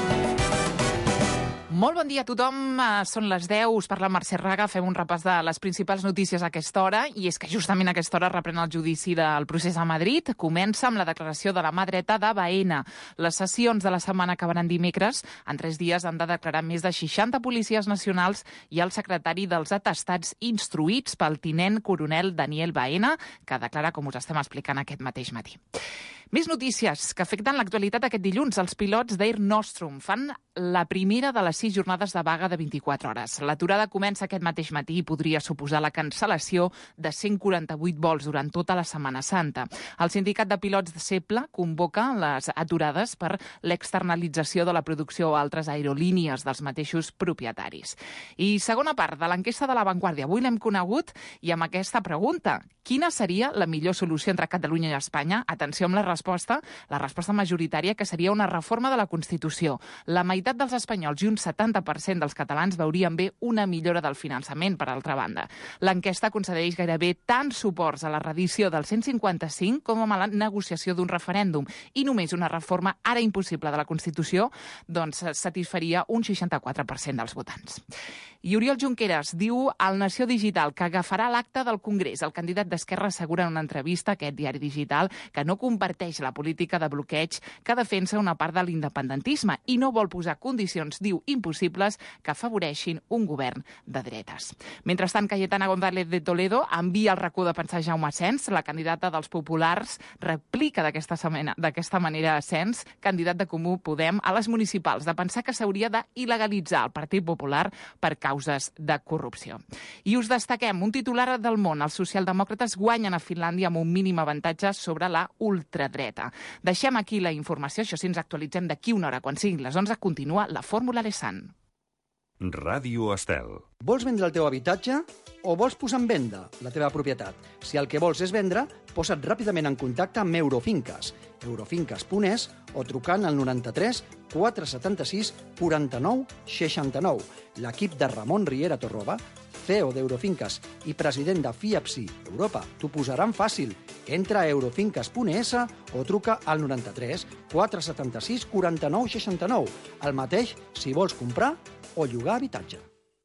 Molt bon dia a tothom, són les 10, us parla Mercè Raga, fem un repàs de les principals notícies a aquesta hora, i és que justament a aquesta hora reprèn el judici del procés a Madrid, comença amb la declaració de la mà dreta de Baena. Les sessions de la setmana acabaran dimecres, en 3 dies han de declarar més de 60 policies nacionals i el secretari dels atestats instruïts pel tinent coronel Daniel Baena, que declara, com us estem explicant aquest mateix matí. Més notícies que afecten l'actualitat aquest dilluns. Els pilots d'Air Nostrum fan la primera de les 6 jornades de vaga de 24 hores. L'aturada comença aquest mateix matí i podria suposar la cancel·lació de 148 vols durant tota la Setmana Santa. El sindicat de pilots de CEPLA convoca les aturades per l'externalització de la producció a altres aerolínies dels mateixos propietaris. I segona part de l'enquesta de La Vanguardia. Avui l'hem conegut i amb aquesta pregunta. Quina seria la millor solució entre Catalunya i Espanya? Atenció amb la resposta majoritària, que seria una reforma de la Constitució. La meitat dels espanyols i un 70% dels catalans veurien bé una millora del finançament, per altra banda. L'enquesta concedeix gairebé tants suports a la reedició del 155 com a la negociació d'un referèndum, i només una reforma ara impossible de la Constitució satisfaria un 64% dels votants. I Oriol Junqueras diu al Nació Digital que agafarà l'acte del Congrés. El candidat d'Esquerra assegura en una entrevista a aquest diari digital que no comparteix la política de bloqueig que defensa una part de l'independentisme i no vol posar condicions, diu, impossibles que afavoreixin un govern de dretes. Mentrestant, Cayetana González de Toledo envia el racó de pensar Jaume Asens, la candidata dels populars, replica d'aquesta manera Asens, candidat de Comú Podem, a les municipals, de pensar que s'hauria d'il·legalitzar el Partit Popular per causes de corrupció. I us destaquem un titular del Món. Els socialdemòcrates guanyen a Finlàndia amb un mínim avantatge sobre la ultradreta. Deixem aquí la informació, això sí, ens actualitzem d'aquí una hora. Quan siguin les 11 continua la Fórmula Lesan. Ràdio Estel. Vols vendre el teu habitatge o vols posar en venda la teva propietat? Si el que vols és vendre, posa't ràpidament en contacte amb Eurofinques, eurofinques.es, o trucant al 93 476 49 69. L'equip de Ramon Riera Torroba, CEO d'Eurofinques i president de FIAPSI Europa, t'ho posaran fàcil. Entra a eurofinques.es o truca al 93 476 49 69. El mateix si vols comprar o llogar habitatge.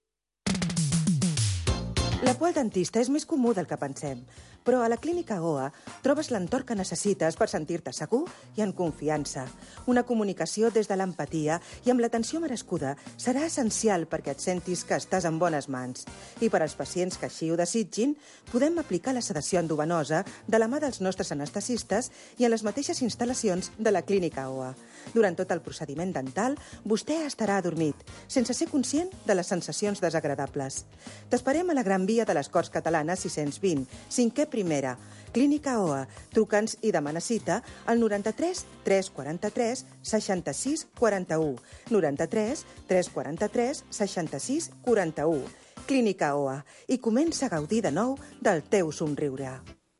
La por al dentista és més comú del que pensem, però a la Clínica OA trobes l'entorn que necessites per sentir-te segur i en confiança. Una comunicació des de l'empatia i amb l'atenció merescuda serà essencial perquè et sentis que estàs en bones mans. I per als pacients que així ho desitgin, podem aplicar la sedació endovenosa de la mà dels nostres anestesistes i en les mateixes instal·lacions de la Clínica OA. Durant tot el procediment dental, vostè estarà adormit, sense ser conscient de les sensacions desagradables. T'esperem a la Gran Via de les Corts Catalanes 620, 5è primera. Clínica OA. Truca'ns i demana cita al 93 343 66 41. 93 343 66 41. Clínica OA. I comença a gaudir de nou del teu somriure.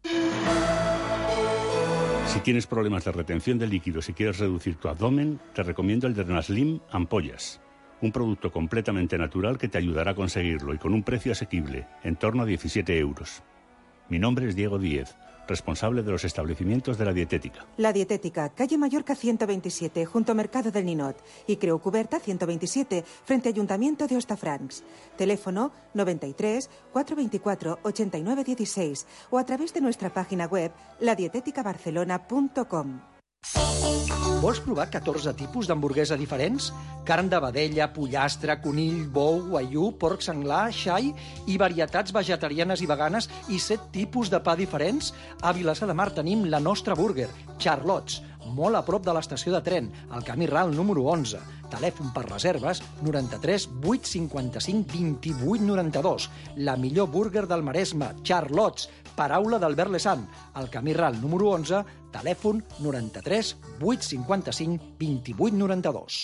Si tienes problemas de retención de líquidos y quieres reducir tu abdomen, te recomiendo el Drenaslim Ampollas, un producto completamente natural que te ayudará a conseguirlo y con un precio asequible, en torno a 17 euros. Mi nombre es Diego Díez, responsable de los establecimientos de La Dietética. La Dietética, calle Mallorca 127, junto a Mercado del Ninot, y Creu Cuberta 127, frente a Ayuntamiento de Hostafrancs. Teléfono 93 424 89 16 o a través de nuestra página web ladieteticabarcelona.com. Vols provar 14 tipus d'hamburguesa diferents? Carn de vedella, pollastre, conill, bou, guaiú, porc senglar, xai i varietats vegetarianes i veganes i 7 tipus de pa diferents? A Vilassar de Mar tenim la nostra burger, Charlots, molt a prop de l'estació de tren, al camí ral número 11. Telèfon per reserves 93 855 28 92. La millor burger del Maresme, Charlots, paraula d'Albert Lesan. Al camí ral número 11, telèfon 93 855 28 92.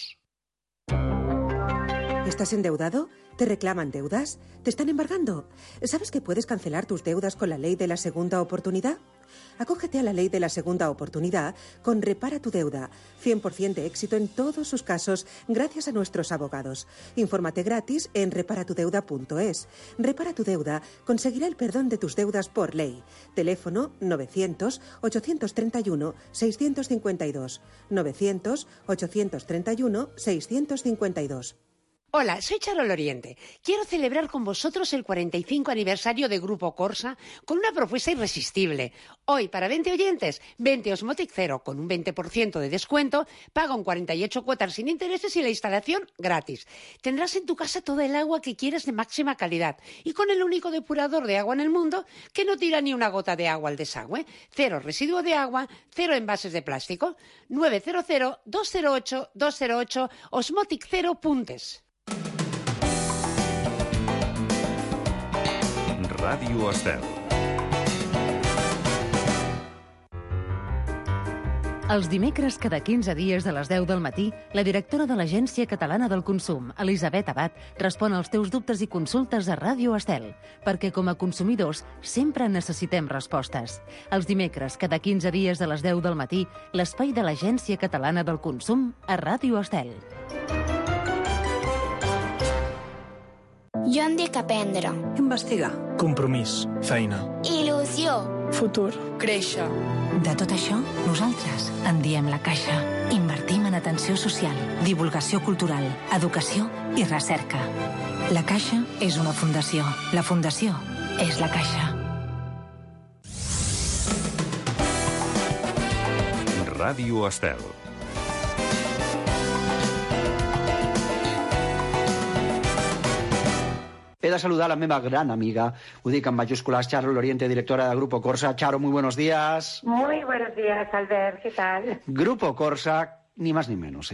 ¿Estás endeudado? ¿Te reclaman deudas? ¿Te están embargando? ¿Sabes que puedes cancelar tus deudas con la ley de la segunda oportunidad? Acógete a la ley de la segunda oportunidad con Repara tu Deuda. 100% de éxito en todos sus casos gracias a nuestros abogados. Infórmate gratis en reparatudeuda.es. Repara tu Deuda conseguirá el perdón de tus deudas por ley. Teléfono 900-831-652. 900-831-652. Hola, soy Charol Oriente. Quiero celebrar con vosotros el 45 aniversario de Grupo Corsa con una propuesta irresistible. Hoy, para 20 oyentes, 20 Osmotic Zero con un 20% de descuento, paga en 48 cuotas sin intereses y la instalación gratis. Tendrás en tu casa toda el agua que quieres de máxima calidad y con el único depurador de agua en el mundo que no tira ni una gota de agua al desagüe. 0 residuo de agua, 0 envases de plástico. 900-208-208 osmotic0.es. Ràdio Estel. Els dimecres, cada 15 dies de les 10 del matí, la directora de l'Agència Catalana del Consum, Elisabet Abad, respon als teus dubtes i consultes a Ràdio Estel, perquè com a consumidors sempre necessitem respostes. Els dimecres, cada 15 dies de les 10 del matí, l'espai de l'Agència Catalana del Consum a Ràdio Estel. Jo em dic aprendre. Investigar. Compromís. Feina. Il·lusió. Futur. Créixer. De tot això, nosaltres en diem La Caixa. Invertim en atenció social, divulgació cultural, educació i recerca. La Caixa és una fundació. La fundació és La Caixa. Ràdio Estel. He de saludar a la meva gran amiga, ho dic en mayúsculas, Charo Loriente, directora de Grupo Corsa. Charo, muy buenos días. Muy buenos días, Albert, ¿qué tal? Grupo Corsa, ni más ni menos,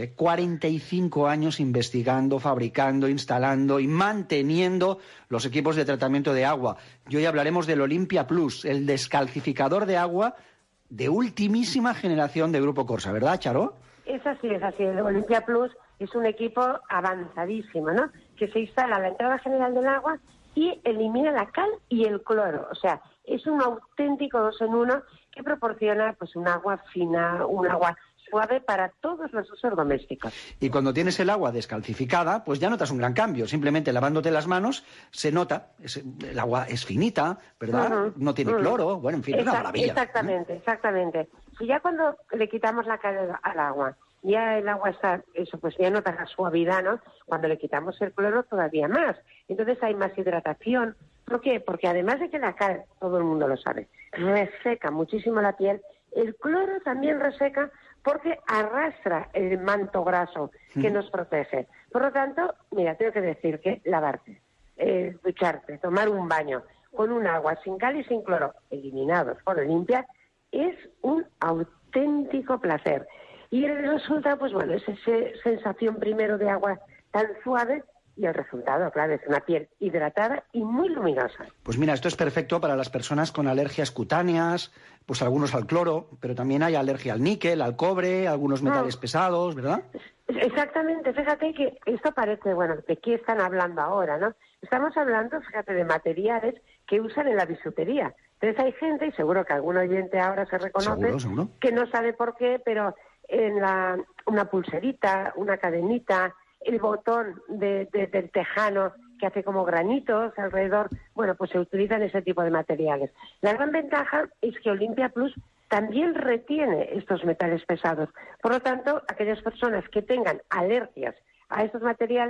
45 años investigando, fabricando, instalando y manteniendo los equipos de tratamiento de agua. Y hoy hablaremos del Olympia Plus, el descalcificador de agua de ultimísima generación de Grupo Corsa, ¿verdad, Charo? Es así. El Olympia Plus es un equipo avanzadísimo, ¿no? Que se instala a la entrada general del agua y elimina la cal y el cloro. O sea, es un auténtico 2 en 1 que proporciona pues un agua fina, un agua suave para todos los usos domésticos. Y cuando tienes el agua descalcificada, pues ya notas un gran cambio. Simplemente lavándote las manos se nota, el agua es finita, ¿verdad? No tiene cloro, bueno, en fin, es una maravilla. Exactamente. Si ya cuando le quitamos la cal al agua, ya el agua está, pues ya notas la suavidad, ¿no? Cuando le quitamos el cloro todavía más. Entonces hay más hidratación. ¿Por qué? Porque además de que la cal, todo el mundo lo sabe, reseca muchísimo la piel, el cloro también reseca porque arrastra el manto graso que nos protege. Por lo tanto, mira, tengo que decir que lavarte, ducharte, tomar un baño con un agua sin cal y sin cloro, eliminados por Olympia, es un auténtico placer. Y el resultado, pues bueno, es esa sensación primero de agua tan suave y el resultado, claro, es una piel hidratada y muy luminosa. Pues mira, esto es perfecto para las personas con alergias cutáneas, pues algunos al cloro, pero también hay alergia al níquel, al cobre, algunos metales pesados, ¿verdad? Exactamente, fíjate que esto parece, bueno, ¿de qué están hablando ahora, no? Estamos hablando, fíjate, de materiales que usan en la bisutería. Entonces hay gente, y seguro que algún oyente ahora se reconoce, ¿Seguro? Que no sabe por qué, pero en una pulserita, una cadenita, el botón del tejano que hace como granitos alrededor, bueno, pues se utilizan ese tipo de materiales. La gran ventaja es que Olympia Plus también retiene estos metales pesados. Por lo tanto, aquellas personas que tengan alergias a estos materiales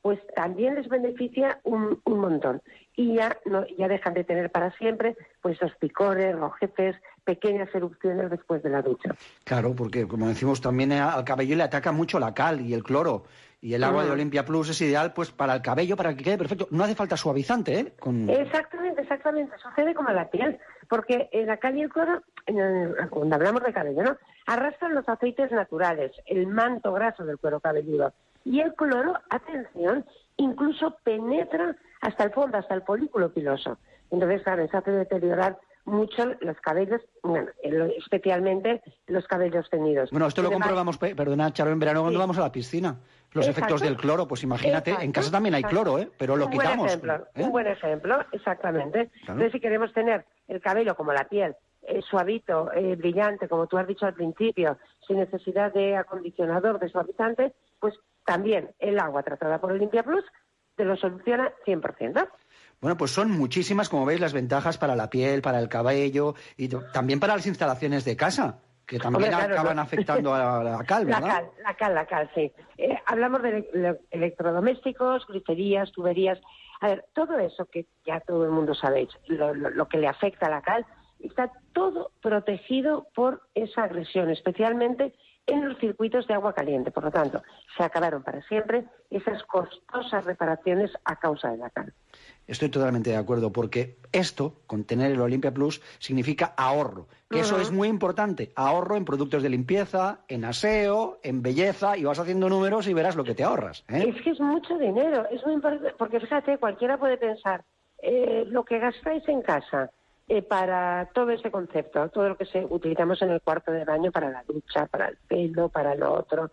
pues también les beneficia un montón. Y ya dejan de tener para siempre pues esos picores, rojeces, pequeñas erupciones después de la ducha. Claro, porque como decimos, también al cabello le ataca mucho la cal y el cloro. Y el agua de Olympia Plus es ideal pues para el cabello, para que quede perfecto. No hace falta suavizante, ¿eh? Exactamente. Sucede como la piel. Porque la cal y el cloro, cuando hablamos de cabello, ¿no?, arrastran los aceites naturales, el manto graso del cuero cabelludo. Y el cloro, atención, incluso penetra hasta el fondo, hasta el folículo piloso. Entonces, claro, eso hace deteriorar mucho los cabellos, bueno, especialmente los cabellos teñidos. Bueno, esto lo comprobamos, perdona, Charo, en verano cuando vamos a la piscina. Los efectos del cloro, pues imagínate, en casa también hay cloro, pero lo quitamos. Un buen ejemplo, exactamente. Claro. Entonces, si queremos tener el cabello como la piel, suavito, brillante, como tú has dicho al principio, sin necesidad de acondicionador, de suavizante, pues también el agua tratada por Olympia Plus te lo soluciona 100%. Bueno, pues son muchísimas, como veis, las ventajas para la piel, para el cabello y también para las instalaciones de casa, que también acaban afectando a la cal, ¿verdad? La cal, sí. Hablamos de electrodomésticos, griferías, tuberías. A ver, todo eso que ya todo el mundo sabéis, lo que le afecta a la cal, está todo protegido por esa agresión, especialmente en los circuitos de agua caliente. Por lo tanto, se acabaron para siempre esas costosas reparaciones a causa de la cal. Estoy totalmente de acuerdo, porque esto, con tener el Olympia Plus, significa ahorro. Que eso es muy importante. Ahorro en productos de limpieza, en aseo, en belleza, y vas haciendo números y verás lo que te ahorras. Es que es mucho dinero, es muy importante, porque fíjate, cualquiera puede pensar, lo que gastáis en casa para todo ese concepto, todo lo que utilizamos en el cuarto de baño para la ducha, para el pelo, para lo otro,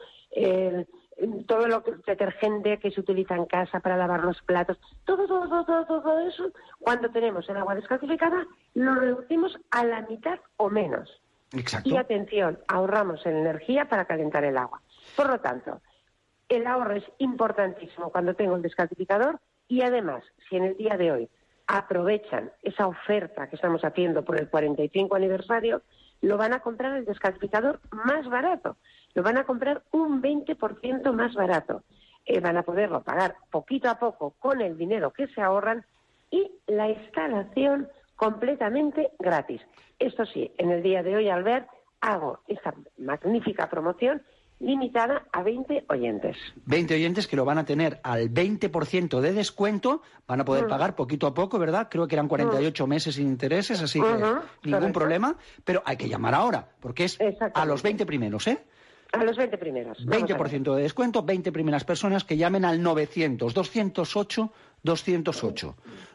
todo lo que detergente que se utiliza en casa para lavar los platos, todo eso, cuando tenemos el agua descalcificada, lo reducimos a la mitad o menos. Exacto. Y atención, ahorramos en energía para calentar el agua. Por lo tanto, el ahorro es importantísimo cuando tengo el descalcificador, y además, si en el día de hoy aprovechan esa oferta que estamos haciendo por el 45 aniversario, lo van a comprar el descalcificador más barato. Lo van a comprar un 20% más barato. Van a poderlo pagar poquito a poco con el dinero que se ahorran, y la instalación completamente gratis. Esto sí, en el día de hoy, Albert, hago esta magnífica promoción limitada a 20 oyentes. 20 oyentes que lo van a tener al 20% de descuento, van a poder pagar poquito a poco, ¿verdad? Creo que eran 48 meses sin intereses, así que ningún problema, pero hay que llamar ahora, porque es a los 20 primeros, ¿eh? A los 20 primeros. 20% de descuento, 20 primeras personas que llamen al 900-208-208.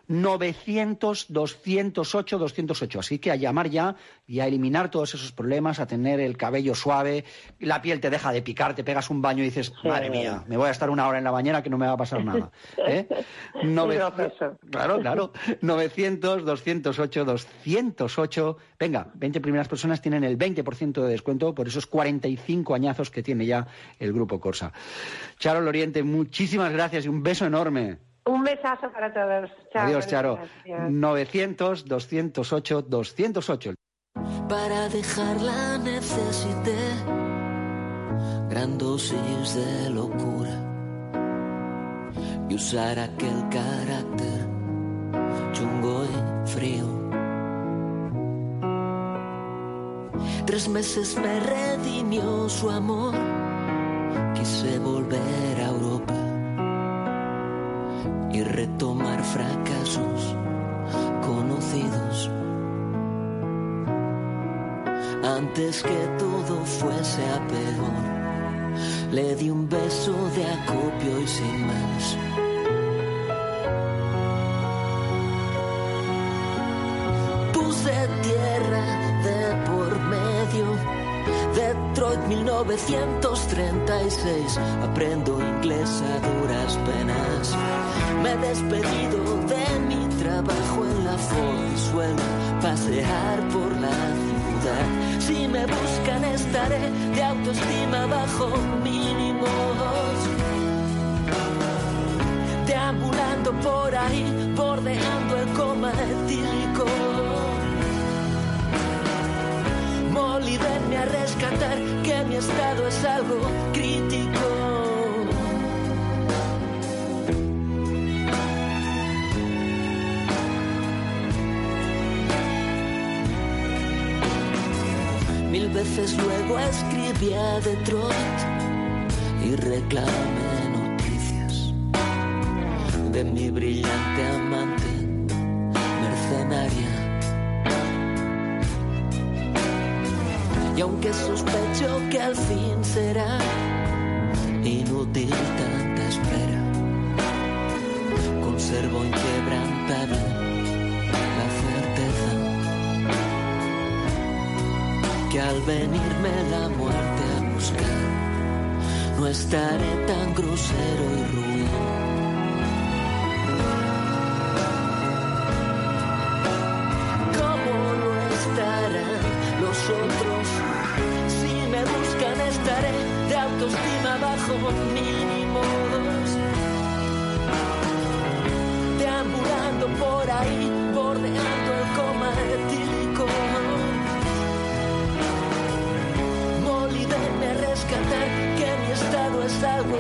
900-208-208. Así que a llamar ya y a eliminar todos esos problemas, a tener el cabello suave, la piel te deja de picar, te pegas un baño y dices, madre mía, me voy a estar una hora en la bañera que no me va a pasar nada. Claro. 900-208-208. Venga, 20 primeras personas tienen el 20% de descuento por esos 45 añazos que tiene ya el Grupo Corsa. Charo Loriente, muchísimas gracias y un beso enorme. Un besazo para todos. Chao. Adiós, Charo. 900-208-208. Para dejarla necesité gran dosis de locura y usar aquel carácter chungo y frío. 3 meses me redimió su amor, quise volver a Europa y retomar fracasos conocidos. Antes que todo fuese a peor, le di un beso de acopio y sin más. Puse tierra de por medio, Detroit 1936, aprendo inglés a duras penas. Me he despedido de mi trabajo en la Ford y suelo pasear por la ciudad. Si me buscan estaré de autoestima bajo mínimos, deambulando por ahí, bordeando el coma etílico. Molly, venme a rescatar, que mi estado es algo crítico. veces luego escribía Detroit y reclamé noticias de mi brillante amante mercenaria. Y aunque sospecho que al fin será inútil tanta espera, conservo inquebrantable la certeza que al venirme la muerte a buscar no estaré tan grosero y ruin. ¿Cómo no estarán los otros? Si me buscan estaré de autoestima bajo mínimos, deambulando por ahí, bordeando el coma etílico. Molly, venme a rescatar, que mi estado es algo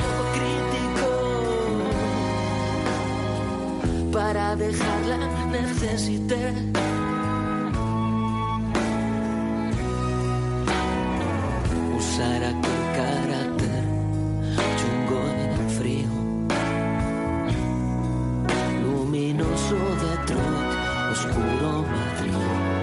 crítico. Para dejarla necesité usar aquel carácter chungo y frío, luminoso Detroit, oscuro Madrid.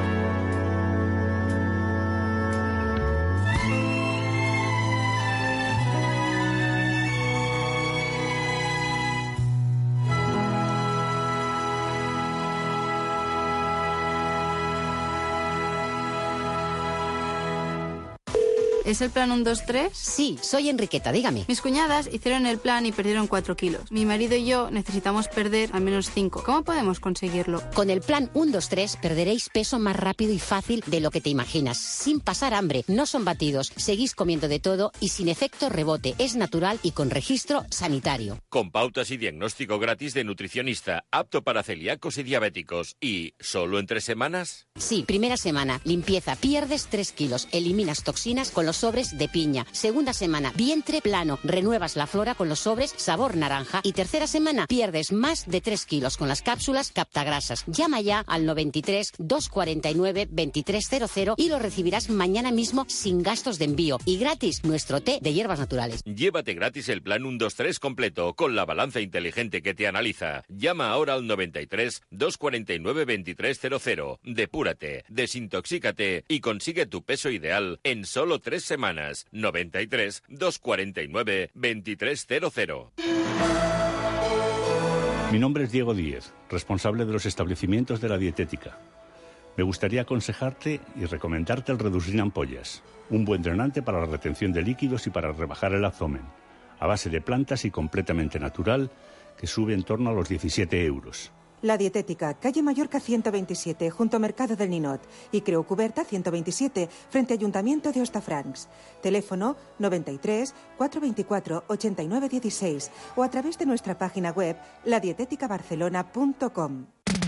¿Es el plan 1, 2, 3? Sí, soy Enriqueta, dígame. Mis cuñadas hicieron el plan y perdieron 4 kilos. Mi marido y yo necesitamos perder al menos 5. ¿Cómo podemos conseguirlo? Con el plan 1, 2, 3 perderéis peso más rápido y fácil de lo que te imaginas, sin pasar hambre. No son batidos, seguís comiendo de todo y sin efecto rebote. Es natural y con registro sanitario. Con pautas y diagnóstico gratis de nutricionista, apto para celíacos y diabéticos. ¿Y solo en 3 semanas? Sí, primera semana, limpieza, pierdes 3 kilos, eliminas toxinas con los sobres de piña. Segunda semana, vientre plano, renuevas la flora con los sobres sabor naranja. Y tercera semana, pierdes más de 3 kilos con las cápsulas captagrasas. Llama ya al 93 249 2300 y lo recibirás mañana mismo sin gastos de envío. Y gratis, nuestro té de hierbas naturales. Llévate gratis el plan 1, 2, 3 completo con la balanza inteligente que te analiza. Llama ahora al 93 249 2300. Depúrate, desintoxícate y consigue tu peso ideal en solo 3 semanas. 93 249 2300. Mi nombre es Diego Díez, responsable de los establecimientos de la dietética. Me gustaría aconsejarte y recomendarte el Reducin Ampollas, un buen drenante para la retención de líquidos y para rebajar el abdomen, a base de plantas y completamente natural, que sube en torno a los 17 euros. La Dietética, calle Mallorca 127, junto a Mercado del Ninot, y Creu Coberta 127, frente a Ayuntamiento de Hostafrancs. Teléfono 93 424 89 16 o a través de nuestra página web ladieteticabarcelona.com.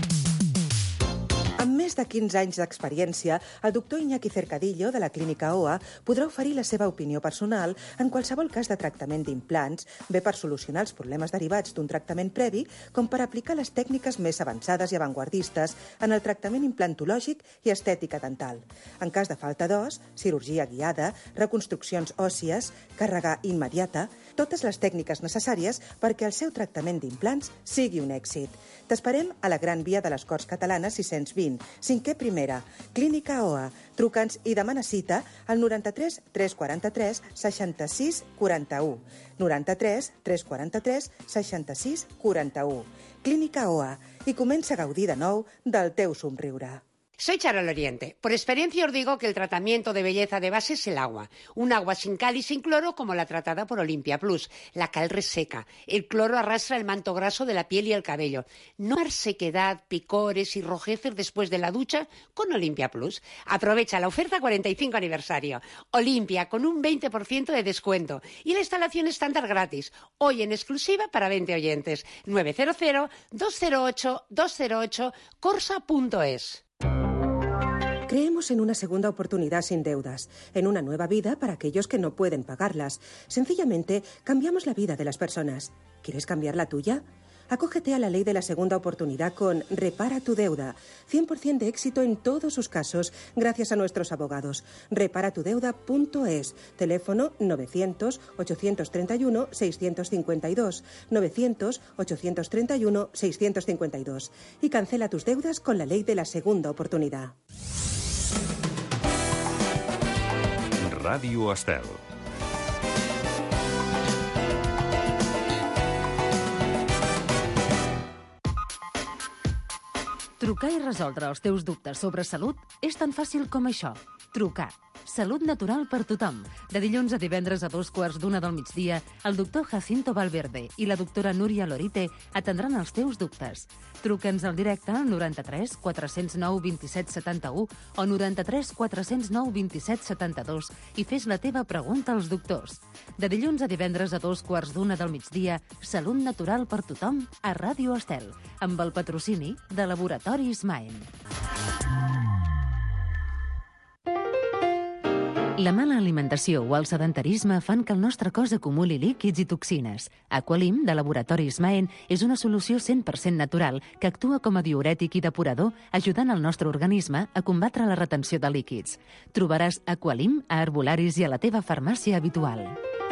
Amb més de 15 anys d'experiència, el doctor Iñaki Cercadillo, de la Clínica OA, podrà oferir la seva opinió personal en qualsevol cas de tractament d'implants, bé per solucionar els problemes derivats d'un tractament previ, com per aplicar les tècniques més avançades i avantguardistes en el tractament implantològic i estètica dental. En cas de falta d'os, cirurgia guiada, reconstruccions òssies, càrrega immediata, totes les tècniques necessàries perquè el seu tractament d'implants sigui un èxit. T'esperem a la Gran Via de les Corts Catalanes 620, 5è primera, Clínica OA. Truca'ns i demana cita al 93 343 66 41. 93 343 66 41. Clínica OA. I comença a gaudir de nou del teu somriure. Soy Charol Oriente. Por experiencia os digo que el tratamiento de belleza de base es el agua. Un agua sin cal y sin cloro como la tratada por Olimpia Plus. La cal reseca. El cloro arrastra el manto graso de la piel y el cabello. No hay sequedad, picores y rojeces después de la ducha con Olimpia Plus. Aprovecha la oferta 45 aniversario. Olimpia con un 20% de descuento. Y la instalación estándar gratis. Hoy en exclusiva para 20 oyentes. 900 208 208 corsa.es. Creemos en una segunda oportunidad sin deudas, en una nueva vida para aquellos que no pueden pagarlas. Sencillamente, cambiamos la vida de las personas. ¿Quieres cambiar la tuya? Acógete a la ley de la segunda oportunidad con Repara tu deuda. 100% de éxito en todos sus casos, gracias a nuestros abogados. Reparatudeuda.es. Teléfono 900-831-652. 900-831-652. Y cancela tus deudas con la ley de la segunda oportunidad. Ràdio Estel. Trucar i resoldre els teus dubtes sobre salut és tan fàcil com això. Trucar. Salut natural per tothom. De dilluns a divendres a 2:15 del migdia, el doctor Jacinto Valverde i la doctora Núria Lorite atendran els teus dubtes. Truca'ns al directe al 93 409 27 71 o 93 409 27 72 i fes la teva pregunta als doctors. De dilluns a divendres a 2:15 del migdia, Salut natural per tothom a Ràdio Estel, amb el patrocini de Laboratoris Maen. La mala alimentació o el sedentarisme fan que el nostre cos acumuli líquids i toxines. Aqualim, de Laboratoris Maen, és una solució 100% natural que actua com a diürètic i depurador, ajudant el nostre organisme a combatre la retenció de líquids. Trobaràs Aqualim a herbolaris i a la teva farmàcia habitual.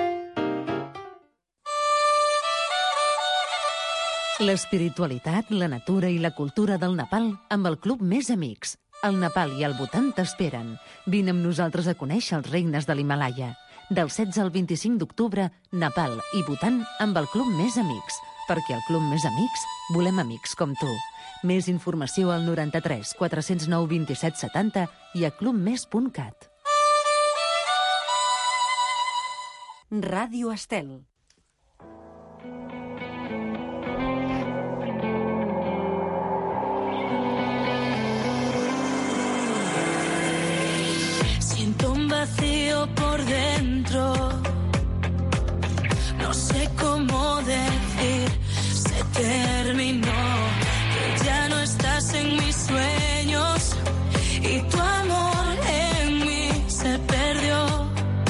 L'espiritualitat, la natura i la cultura del Nepal amb el Club Més Amics. El Nepal i el Bhutan t'esperen. Vine amb nosaltres a conèixer els regnes de l'Himàlaia. Del 16 al 25 d'octubre, Nepal i Bhutan amb el Club Més Amics. Perquè al Club Més Amics volem amics com tu. Més informació al 93 409 27 70 i a clubmes.cat. Ràdio Estel. Siento un vacío por dentro, no sé cómo decir, se terminó, que ya no estás en mis sueños y tu amor en mí se perdió.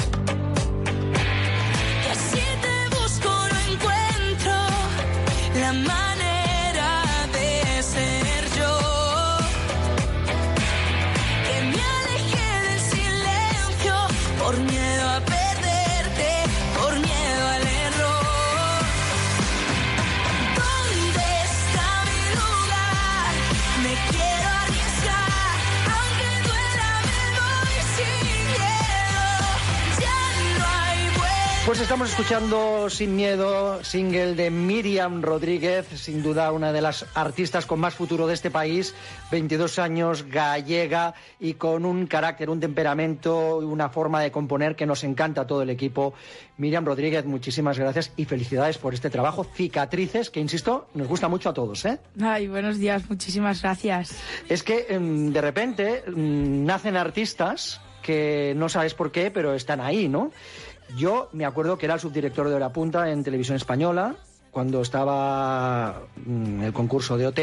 Y así te busco, no encuentro la manera de ser yo, que me alejé del silencio por miedo a perderte, por miedo al error. ¿Dónde está mi lugar? Me quiero arriesgar, aunque duela me voy sin miedo, ya no hay vuelta. Pues estamos escuchando Sin Miedo, single de Míriam Rodríguez, sin duda una de las artistas con más futuro de este país, 22 años, gallega y con un carácter, un temperamento y una forma de componer que nos encanta a todo el equipo. Míriam Rodríguez, muchísimas gracias y felicidades por este trabajo, Cicatrices, que insisto, nos gusta mucho a todos, ¿eh? Ay, buenos días, muchísimas gracias. Es que de repente nacen artistas que no sabes por qué, pero están ahí, ¿no? Yo me acuerdo que era el subdirector de Hora Punta en Televisión Española cuando estaba en el concurso de OT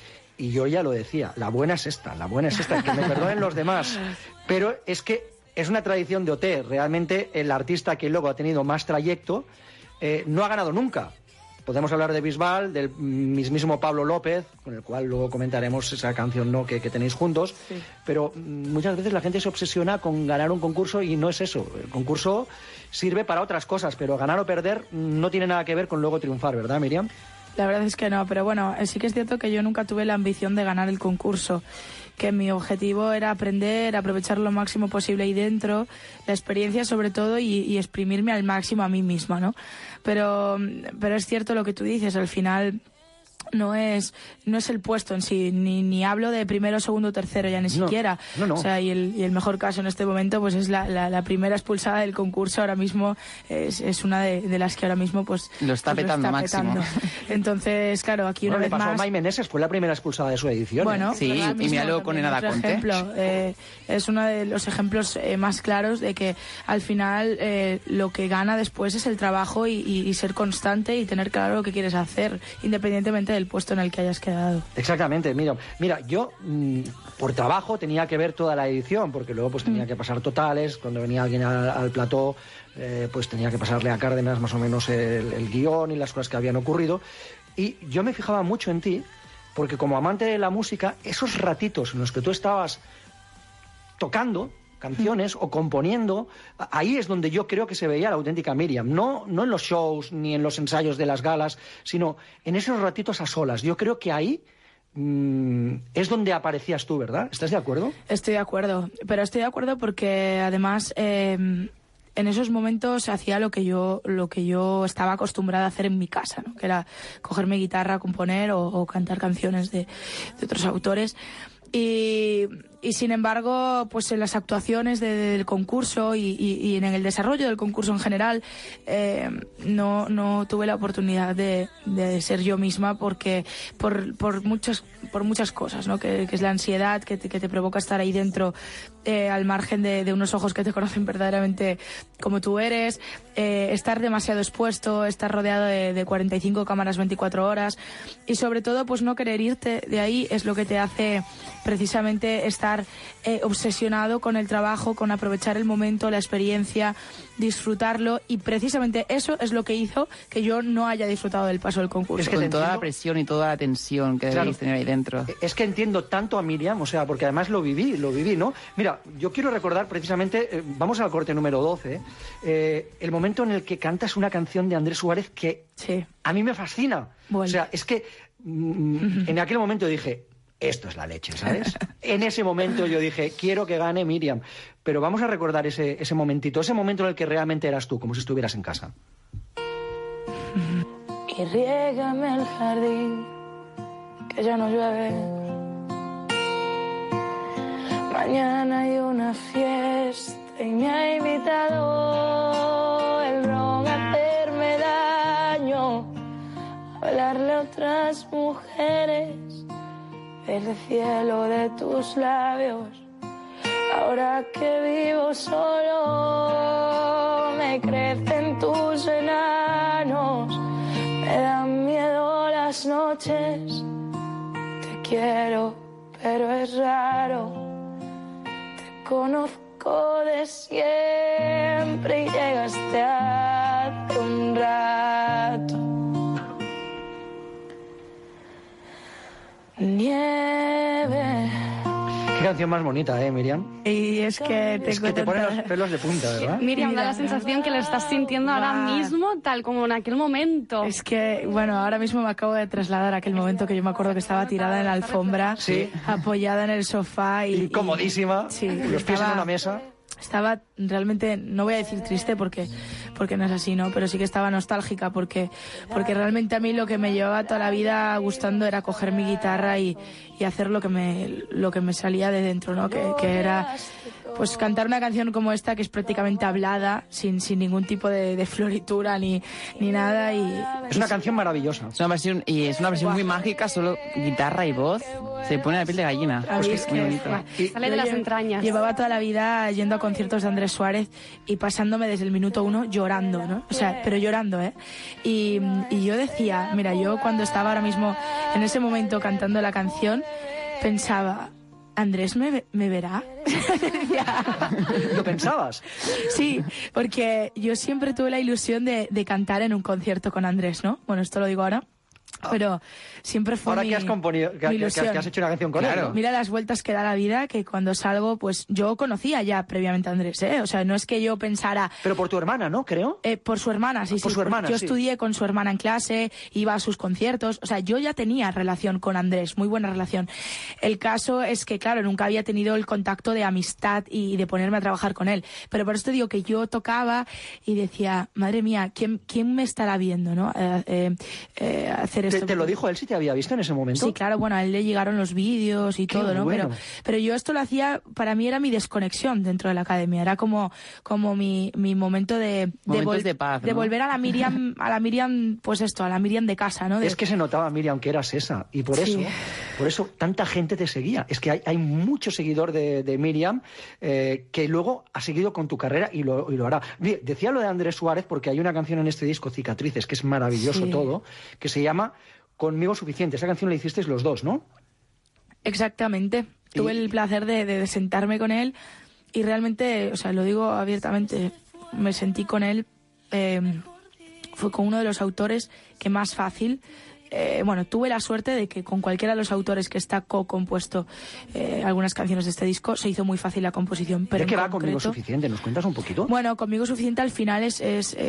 y yo ya lo decía, la buena es esta, que me perdonen los demás, pero es que es una tradición de OT, realmente el artista que luego ha tenido más trayecto no ha ganado nunca. Podemos hablar de Bisbal, del mismísimo Pablo López, con el cual luego comentaremos esa canción ¿no? que tenéis juntos, sí. Pero muchas veces la gente se obsesiona con ganar un concurso y no es eso. El concurso sirve para otras cosas, pero ganar o perder no tiene nada que ver con luego triunfar, ¿verdad, Míriam? La verdad es que no, pero bueno, sí que es cierto que yo nunca tuve la ambición de ganar el concurso, que mi objetivo era aprender, aprovechar lo máximo posible ahí dentro, la experiencia sobre todo y exprimirme al máximo a mí misma, ¿no? Pero es cierto lo que tú dices, al final no es el puesto en sí, ni hablo de primero, segundo, tercero, ya ni siquiera. No. O sea, y el mejor caso en este momento pues es la primera expulsada del concurso ahora mismo, es una de las que ahora mismo pues lo está petando máximo. Entonces, claro, aquí una vez más... le pasó a Mai Meneses, fue la primera expulsada de su edición. Bueno, sí, y me luego con Enada Conte. Ejemplo, es uno de los ejemplos más claros de que al final lo que gana después es el trabajo y ser constante y tener claro lo que quieres hacer, independientemente del puesto en el que hayas quedado. Exactamente, mira, yo por trabajo tenía que ver toda la edición, porque luego pues tenía que pasar totales, cuando venía alguien al plató, pues tenía que pasarle a Cárdenas más o menos el guión y las cosas que habían ocurrido, Y yo me fijaba mucho en ti, porque como amante de la música, esos ratitos en los que tú estabas tocando canciones o componiendo, ahí es donde yo creo que se veía la auténtica Míriam. No en los shows ni en los ensayos de las galas, sino en esos ratitos a solas. Yo creo que ahí es donde aparecías tú, ¿verdad? ¿Estás de acuerdo? Estoy de acuerdo, pero estoy de acuerdo porque además en esos momentos hacía lo que yo estaba acostumbrada a hacer en mi casa, ¿no? Que era coger mi guitarra, componer o cantar canciones de otros autores. Y sin embargo, pues en las actuaciones del concurso y en el desarrollo del concurso en general, no tuve la oportunidad de ser yo misma porque por muchas cosas, ¿no? Que es la ansiedad que te provoca estar ahí dentro, al margen de unos ojos que te conocen verdaderamente como tú eres, estar demasiado expuesto, estar rodeado de 45 cámaras 24 horas y sobre todo pues no querer irte de ahí es lo que te hace precisamente estar obsesionado con el trabajo, con aprovechar el momento, la experiencia, disfrutarlo, y precisamente eso es lo que hizo que yo no haya disfrutado del paso del concurso. Es que con toda la presión y toda la tensión que debéis tener ahí dentro. Es que entiendo tanto a Míriam, o sea, porque además lo viví, ¿no? Mira, yo quiero recordar precisamente, vamos al corte número 12, el momento en el que cantas una canción de Andrés Suárez que a mí me fascina. Bueno. O sea, es que en aquel momento dije, esto es la leche, ¿sabes? En ese momento yo dije, quiero que gane Míriam. Pero vamos a recordar ese momentito, ese momento en el que realmente eras tú, como si estuvieras en casa. Y riégame el jardín, que ya no llueve. Mañana hay una fiesta y me ha invitado el ron a hacerme daño, a hablarle a otras mujeres del cielo de tus labios. Ahora que vivo solo, me crecen tus enanos, me dan miedo las noches. Te quiero, pero es raro. Te conozco de siempre y llegaste hace un rato. Nieve. Qué canción más bonita, Míriam. Y es que te pone los pelos de punta, ¿verdad? Míriam, da la sensación que lo estás sintiendo ahora mismo, tal como en aquel momento. Es que, bueno, ahora mismo me acabo de trasladar a aquel momento que yo me acuerdo que estaba tirada en la alfombra, apoyada en el sofá y comodísima, los pies en una mesa. Estaba realmente, no voy a decir triste porque no es así, ¿no? Pero sí que estaba nostálgica porque realmente a mí lo que me llevaba toda la vida gustando era coger mi guitarra y hacer lo que me salía de dentro, ¿no? Que era pues cantar una canción como esta que es prácticamente hablada, sin ningún tipo de floritura ni nada. Y es una canción maravillosa. Es una versión muy mágica, solo guitarra y voz. Se pone la piel de gallina. Pues es muy bonito. Sale de las entrañas. Llevaba toda la vida yendo a conciertos de Andrés Suárez y pasándome desde el minuto 1 llorando, ¿no? O sea, pero llorando, ¿eh? Y yo decía, mira, yo cuando estaba ahora mismo en ese momento cantando la canción, pensaba, ¿Andrés me verá? ¿Lo pensabas? Sí, porque yo siempre tuve la ilusión de cantar en un concierto con Andrés, ¿no? Bueno, esto lo digo ahora. Pero siempre fue ahora que has componido, que has hecho una canción con él, ¿no? Mira las vueltas que da la vida, que cuando salgo, pues yo conocía ya previamente a Andrés, ¿eh? O sea, no es que yo pensara... Pero por tu hermana, ¿no? Creo. Por su hermana, sí. Por su hermana, yo estudié con su hermana en clase, iba a sus conciertos, o sea, yo ya tenía relación con Andrés, muy buena relación. El caso es que, claro, nunca había tenido el contacto de amistad y de ponerme a trabajar con él. Pero por eso te digo que yo tocaba y decía, madre mía, ¿quién me estará viendo, no? Hacer esto. ¿Te lo dijo él si te había visto en ese momento? Sí, claro, bueno, a él le llegaron los vídeos y todo, ¿no? Bueno. Pero yo esto lo hacía, para mí era mi desconexión dentro de la academia, era como mi momento de paz, ¿no? De volver a la Míriam, pues esto, a la Míriam de casa, ¿no? Es que se notaba, Míriam, que eras esa, y por eso tanta gente te seguía. Es que hay mucho seguidor de Míriam que luego ha seguido con tu carrera y lo hará. Decía lo de Andrés Suárez porque hay una canción en este disco, Cicatrices, que es maravilloso todo, que se llama Conmigo Suficiente. Esa canción la hicisteis los dos, ¿no? Exactamente. Tuve el placer de sentarme con él y realmente, o sea, lo digo abiertamente, me sentí con él, fue con uno de los autores que más fácil tuve la suerte de que con cualquiera de los autores que está co-compuesto algunas canciones de este disco se hizo muy fácil la composición. Pero ¿de qué va Conmigo Suficiente? ¿Nos cuentas un poquito? Bueno, Conmigo Suficiente al final es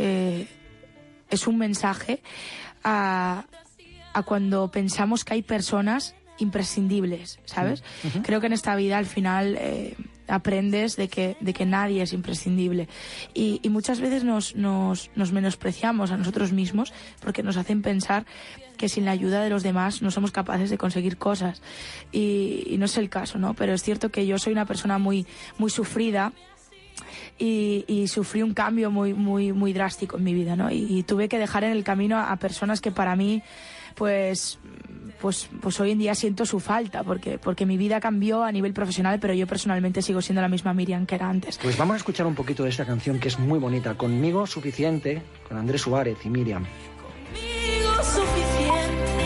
un mensaje a cuando pensamos que hay personas imprescindibles, ¿sabes? Sí. Uh-huh. Creo que en esta vida al final aprendes de que nadie es imprescindible y muchas veces nos menospreciamos a nosotros mismos porque nos hacen pensar que sin la ayuda de los demás no somos capaces de conseguir cosas y no es el caso, ¿no? Pero es cierto que yo soy una persona muy, muy sufrida y sufrí un cambio muy, muy, muy drástico en mi vida, ¿no? Y tuve que dejar en el camino a personas que para mí pues hoy en día siento su falta porque mi vida cambió a nivel profesional, pero yo personalmente sigo siendo la misma Miriam que era antes. Pues vamos a escuchar un poquito de esta canción que es muy bonita, Conmigo Suficiente, con Andrés Suárez y Miriam. Conmigo suficiente.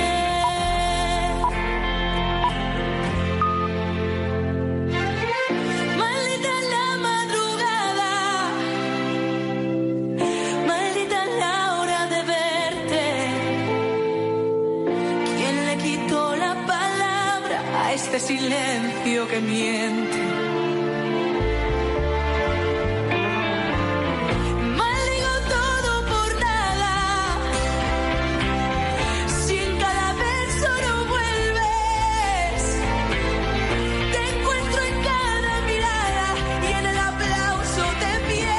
Maldita la madrugada, maldita la hora de verte. ¿Quién le quitó la palabra a este silencio que miente? Maldigo todo por nada. Si en cada verso no vuelves, te encuentro en cada mirada y en el aplauso te pierdes.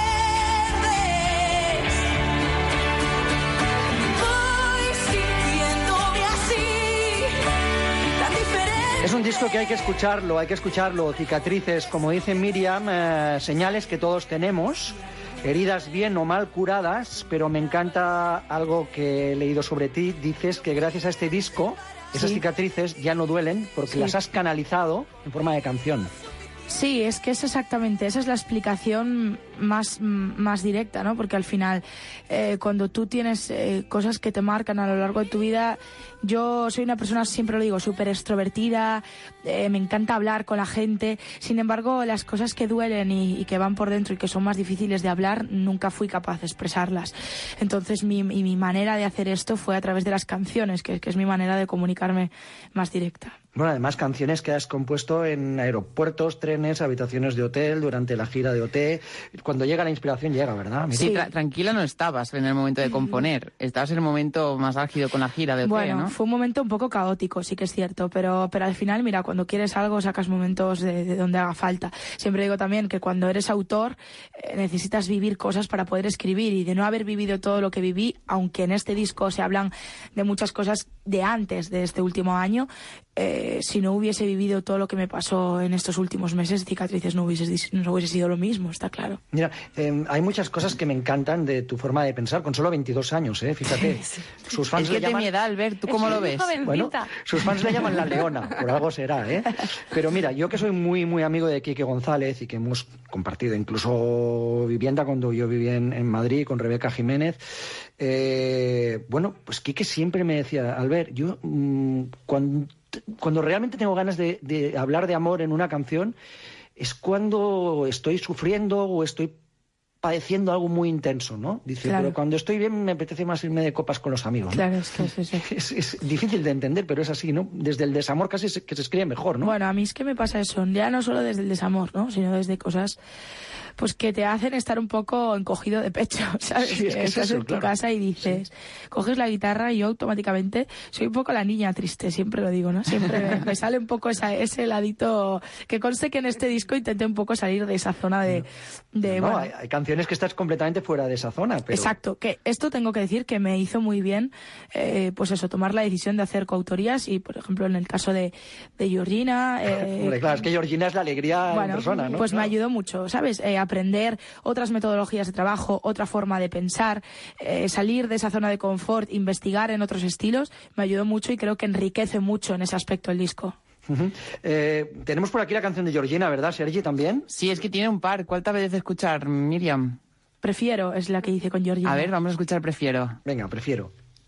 Voy sintiéndome así, tan diferente. Es un disco que hay que escucharlo, cicatrices, como dice Miriam, señales que todos tenemos, heridas bien o mal curadas, pero me encanta algo que he leído sobre ti, dices que gracias a este disco, esas Sí. cicatrices ya no duelen porque Sí. las has canalizado en forma de canción. Sí, es que es exactamente, esa es la explicación más directa, ¿no? Porque al final, cuando tú tienes cosas que te marcan a lo largo de tu vida, yo soy una persona, siempre lo digo, súper extrovertida, me encanta hablar con la gente, sin embargo, las cosas que duelen y que van por dentro y que son más difíciles de hablar, nunca fui capaz de expresarlas. Entonces, mi manera de hacer esto fue a través de las canciones, que es mi manera de comunicarme más directa. Bueno, además canciones que has compuesto en aeropuertos, trenes, habitaciones de hotel, durante la gira de OT. Cuando llega la inspiración llega, ¿verdad? Sí, tranquila no estabas en el momento de componer. Estabas en el momento más álgido con la gira de OT, Bueno, ¿no? fue un momento un poco caótico, sí que es cierto, pero al final, mira, cuando quieres algo sacas momentos de donde haga falta. Siempre digo también que cuando eres autor necesitas vivir cosas para poder escribir, y de no haber vivido todo lo que viví, aunque en este disco se hablan de muchas cosas de antes de este último año, si no hubiese vivido todo lo que me pasó en estos últimos meses, Cicatrices no hubiese sido lo mismo, está claro. Mira, hay muchas cosas que me encantan de tu forma de pensar, con solo 22 años, fíjate. Sus fans Es que le llaman... de mi edad, Albert, ¿tú cómo lo ves? Bueno, sus fans le llaman la Leona, por algo será, ¿eh? Pero mira, yo que soy muy, muy amigo de Quique González y que hemos compartido incluso vivienda cuando yo vivía en Madrid con Rebeca Jiménez, bueno, pues Quique siempre me decía, Albert, yo cuando realmente tengo ganas de hablar de amor en una canción es cuando estoy sufriendo o estoy padeciendo algo muy intenso, ¿no? Dice, claro. Pero cuando estoy bien me apetece más irme de copas con los amigos, ¿no? Claro, es que es eso. Es difícil de entender, pero es así, ¿no? Desde el desamor casi que se escribe mejor, ¿no? Bueno, a mí es que me pasa eso, ya no solo desde el desamor, ¿no? Sino desde cosas pues que te hacen estar un poco encogido de pecho, ¿sabes? Sí, es que estás eso, en tu claro. casa y dices, coges la guitarra y yo automáticamente soy un poco la niña triste, siempre lo digo, ¿no? Siempre me sale un poco ese ladito, que conste que en este disco intenté un poco salir de esa zona de No, bueno, hay canciones que estás completamente fuera de esa zona, pero... Exacto, que esto tengo que decir que me hizo muy bien, pues eso, tomar la decisión de hacer coautorías y, por ejemplo, en el caso de Georgina... Hombre, claro, es que Georgina es la alegría en persona, ¿no? Pues Claro. me ayudó mucho, ¿sabes? Aprender otras metodologías de trabajo, otra forma de pensar, salir de esa zona de confort, investigar en otros estilos, me ayudó mucho y creo que enriquece mucho en ese aspecto el disco. Uh-huh. Tenemos por aquí la canción de Georgina, ¿verdad, Sergi, también? Sí, es que tiene un par. ¿Cuál te apetece escuchar, Miriam? Prefiero, es la que hice con Georgina. A ver, vamos a escuchar Prefiero. Venga, Prefiero.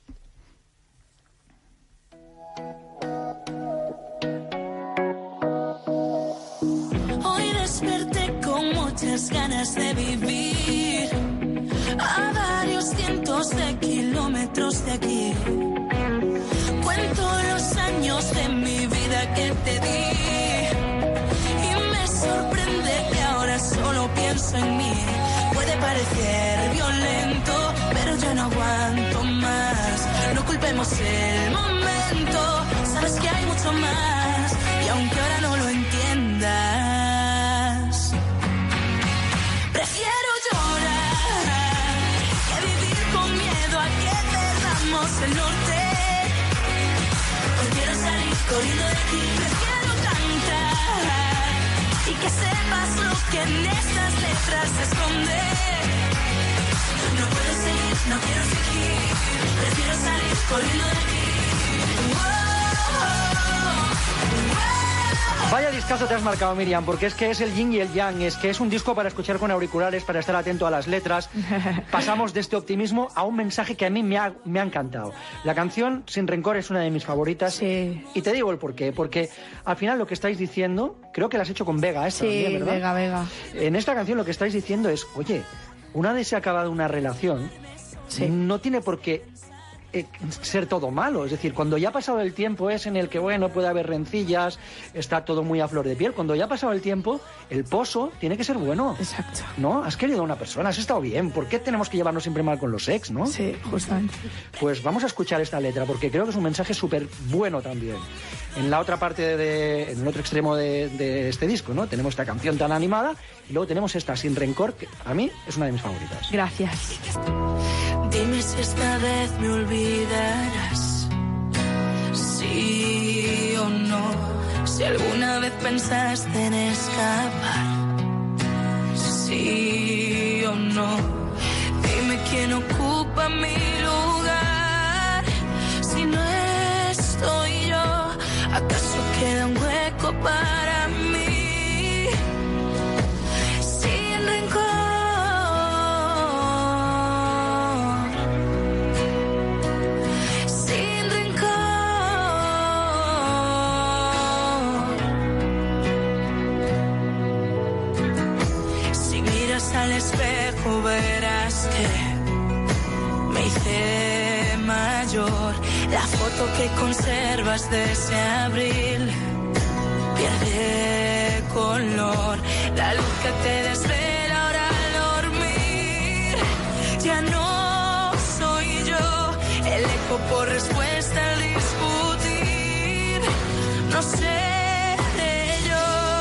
Hoy desperté con muchas ganas de vivir a varios cientos de kilómetros de aquí. parecer violento, pero ya no aguanto más. No culpemos el momento, sabes que hay mucho más, y aunque ahora no lo entiendas, prefiero llorar que vivir con miedo a que perdamos el norte. Prefiero salir corriendo de aquí, prefiero cantar y que sepas lo que en estas letras se esconde. No puedo seguir, no quiero seguir, prefiero salir corriendo de aquí. Vaya discazo te has marcado, Miriam, porque es que es el yin y el yang, es que es un disco para escuchar con auriculares, para estar atento a las letras. Pasamos de este optimismo a un mensaje que a mí me ha encantado. La canción Sin Rencor es una de mis favoritas. Sí. Y te digo el porqué, porque al final lo que estáis diciendo, creo que la has hecho con Vega, esta también, ¿verdad? Vega. En esta canción lo que estáis diciendo es, oye, una vez se ha acabado una relación, no tiene por qué ser todo malo, es decir, cuando ya ha pasado el tiempo es en el que, bueno, puede haber rencillas, está todo muy a flor de piel. Cuando ya ha pasado el tiempo, el pozo tiene que ser bueno. Exacto. ¿No? Has querido a una persona, has estado bien, ¿por qué tenemos que llevarnos siempre mal con los ex, no? Sí, justamente. Pues vamos a escuchar esta letra, porque creo que es un mensaje súper bueno también. En la otra parte, en el otro extremo de este disco, ¿no? Tenemos esta canción tan animada, y luego tenemos esta Sin Rencor, que a mí es una de mis favoritas. Gracias. Dime si esta vez me olvidarás, sí o no. Si alguna vez pensaste en escapar, sí o no. Dime quién ocupa mi lugar. Si no estoy yo, ¿acaso queda un hueco para mí? Sin rencor. Al espejo verás que me hice mayor. La foto que conservas de ese abril pierde color. La luz que te desvela ahora al dormir ya no soy yo. El eco por respuesta al discutir. No seré yo,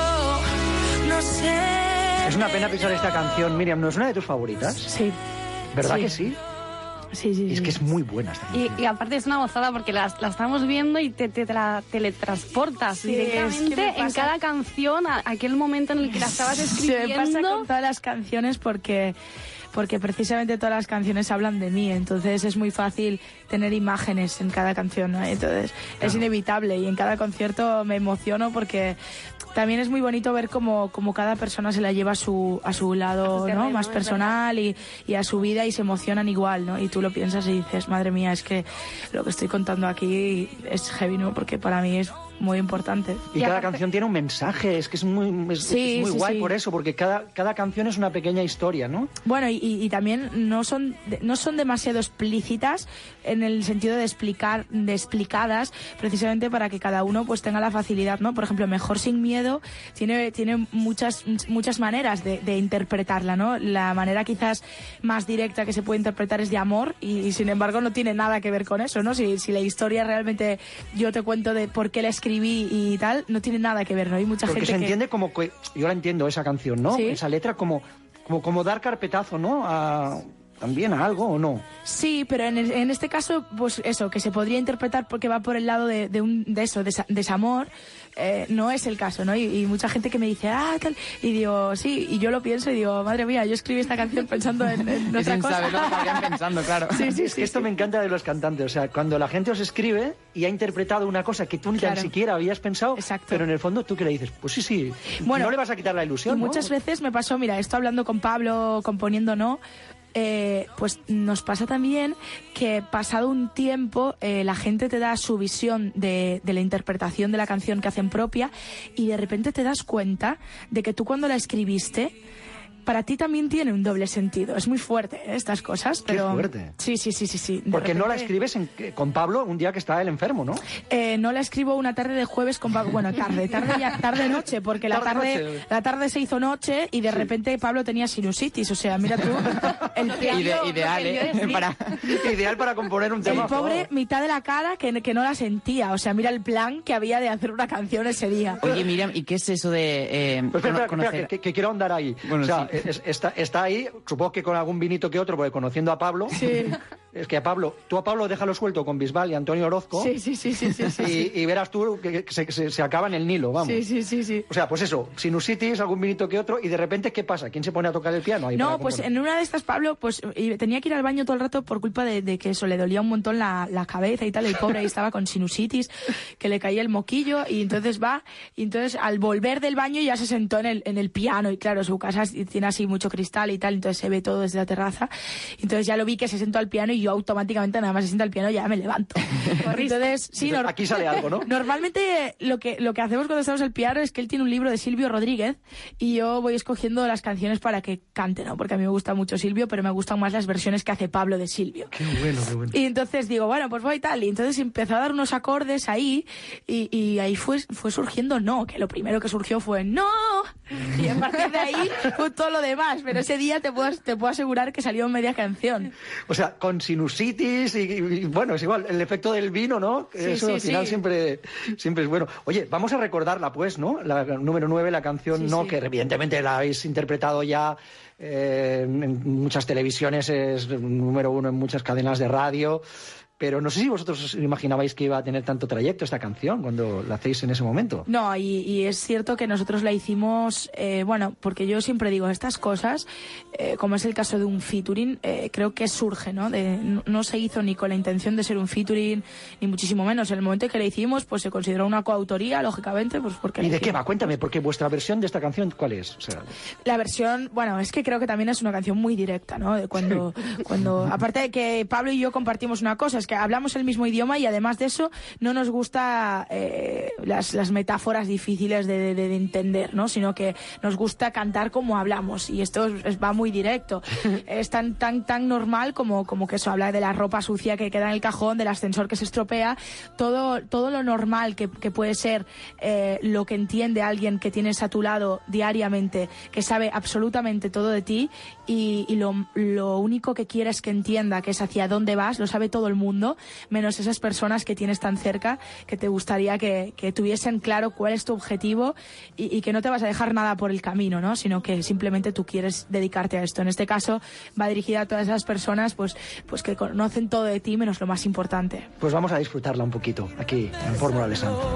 no sé. Es una pena pisar esta canción, Miriam, ¿no es una de tus favoritas? Sí. ¿Verdad sí. que sí? Sí. Es que es muy buena esta canción. Y aparte es una gozada porque la estamos viendo y te teletransportas directamente en cada canción a aquel momento en el que la estabas escribiendo. Se me pasa con todas las canciones porque precisamente todas las canciones hablan de mí, entonces es muy fácil tener imágenes en cada canción, ¿no? Entonces es inevitable, y en cada concierto me emociono porque también es muy bonito ver cómo cada persona se la lleva a su lado, ¿no? Más personal y a su vida, y se emocionan igual, ¿no? Y tú lo piensas y dices, madre mía, es que lo que estoy contando aquí es heavy, ¿no? Porque para mí es muy importante. Y cada canción tiene un mensaje, es que es muy guay por eso, porque cada canción es una pequeña historia, ¿no? Bueno, y también no son demasiado explícitas en el sentido de explicadas, precisamente para que cada uno pues tenga la facilidad, ¿no? Por ejemplo, Mejor sin miedo tiene muchas maneras de interpretarla, ¿no? La manera quizás más directa que se puede interpretar es de amor, y sin embargo no tiene nada que ver con eso, ¿no? Si la historia realmente yo te cuento de por qué la escribí y tal, no tiene nada que ver, ¿no? Hay mucha Porque gente se entiende como que, yo la entiendo esa canción, ¿no? ¿Sí? Esa letra como dar carpetazo, ¿no? También a algo, ¿o no? Sí, pero en este caso, pues eso, que se podría interpretar porque va por el lado de desamor, no es el caso, ¿no? Y mucha gente que me dice, tal, y digo, sí, y yo lo pienso y digo, madre mía, yo escribí esta canción pensando en otra cosa. Sin saber lo que estarían pensando, claro. Sí, esto me encanta de los cantantes, o sea, cuando la gente os escribe y ha interpretado una cosa que tú ni tan siquiera habías pensado, pero en el fondo tú que le dices, pues sí, bueno, no le vas a quitar la ilusión, y ¿no? Muchas veces me pasó, mira, esto hablando con Pablo, componiendo, ¿no? Pues nos pasa también que pasado un tiempo la gente te da su visión de la interpretación de la canción que hacen propia, y de repente te das cuenta de que tú cuando la escribiste para ti también tiene un doble sentido. Es muy fuerte, estas cosas, pero... Qué fuerte. Sí. Porque no la escribes con Pablo un día que está él enfermo, ¿no? No la escribo una tarde de jueves con Pablo. Bueno, tarde-noche, porque la tarde se hizo noche y de repente Pablo tenía sinusitis. O sea, mira tú... Ideal para componer un tema. El pobre, mitad de la cara que no la sentía. O sea, mira el plan que había de hacer una canción ese día. Oye, Miriam, ¿y qué es eso de espera, que quiero andar ahí. Bueno, o sea, sí. Está ahí, supongo que con algún vinito que otro, porque conociendo a Pablo... Sí. Es que a Pablo déjalo suelto con Bisbal y Antonio Orozco. Sí. Y verás tú que se acaba en el Nilo, vamos. Sí. O sea, pues eso, sinusitis, algún vinito que otro, y de repente, ¿qué pasa? ¿Quién se pone a tocar el piano? Ahí no, pues en una de estas, Pablo, pues tenía que ir al baño todo el rato por culpa de que eso, le dolía un montón la cabeza y tal, el pobre ahí estaba con sinusitis, que le caía el moquillo, y entonces al volver del baño ya se sentó en el piano, y claro, su casa tiene así mucho cristal y tal, entonces se ve todo desde la terraza, entonces ya lo vi que se sentó al piano y yo automáticamente nada más se sienta al piano ya me levanto. Entonces, sí, aquí sale algo, ¿no? Normalmente lo que hacemos cuando estamos al piano es que él tiene un libro de Silvio Rodríguez y yo voy escogiendo las canciones para que cante, ¿no? Porque a mí me gusta mucho Silvio, pero me gustan más las versiones que hace Pablo de Silvio. Qué bueno. Y entonces digo, bueno, pues voy tal, y entonces empezó a dar unos acordes ahí y ahí fue surgiendo No, que lo primero que surgió fue No, y a partir de ahí fue todo lo demás, pero ese día te puedo asegurar que salió media canción. O sea, con sinusitis y bueno, es igual, el efecto del vino, ¿no? Eso al final siempre es bueno. Oye, vamos a recordarla, pues, ¿no? La número 9, la canción No, que evidentemente la habéis interpretado ya en muchas televisiones, es número 1 en muchas cadenas de radio. Pero no sé si vosotros os imaginabais que iba a tener tanto trayecto esta canción cuando la hacéis en ese momento. No, y es cierto que nosotros la hicimos, porque yo siempre digo estas cosas, como es el caso de un featuring, creo que surge, ¿no? No se hizo ni con la intención de ser un featuring, ni muchísimo menos. En el momento en que la hicimos, pues se consideró una coautoría, lógicamente, pues porque... ¿Y de qué va? Cuéntame, porque vuestra versión de esta canción, ¿cuál es? O sea... La versión, es que creo que también es una canción muy directa, ¿no? De cuando aparte de que Pablo y yo compartimos una cosa, es que hablamos el mismo idioma y además de eso no nos gusta las metáforas difíciles de entender, ¿no? Sino que nos gusta cantar como hablamos y esto va muy directo. Es tan normal como que eso habla de la ropa sucia que queda en el cajón, del ascensor que se estropea, todo lo normal que puede ser lo que entiende alguien que tienes a tu lado diariamente, que sabe absolutamente todo de ti y lo único que quieres que entienda, que es hacia dónde vas, lo sabe todo el mundo, menos esas personas que tienes tan cerca, que te gustaría que tuviesen claro cuál es tu objetivo y que no te vas a dejar nada por el camino, ¿no? Sino que simplemente tú quieres dedicarte a esto. En este caso va dirigida a todas esas personas pues que conocen todo de ti menos lo más importante. Pues vamos a disfrutarla un poquito aquí en Fórmula de Santo.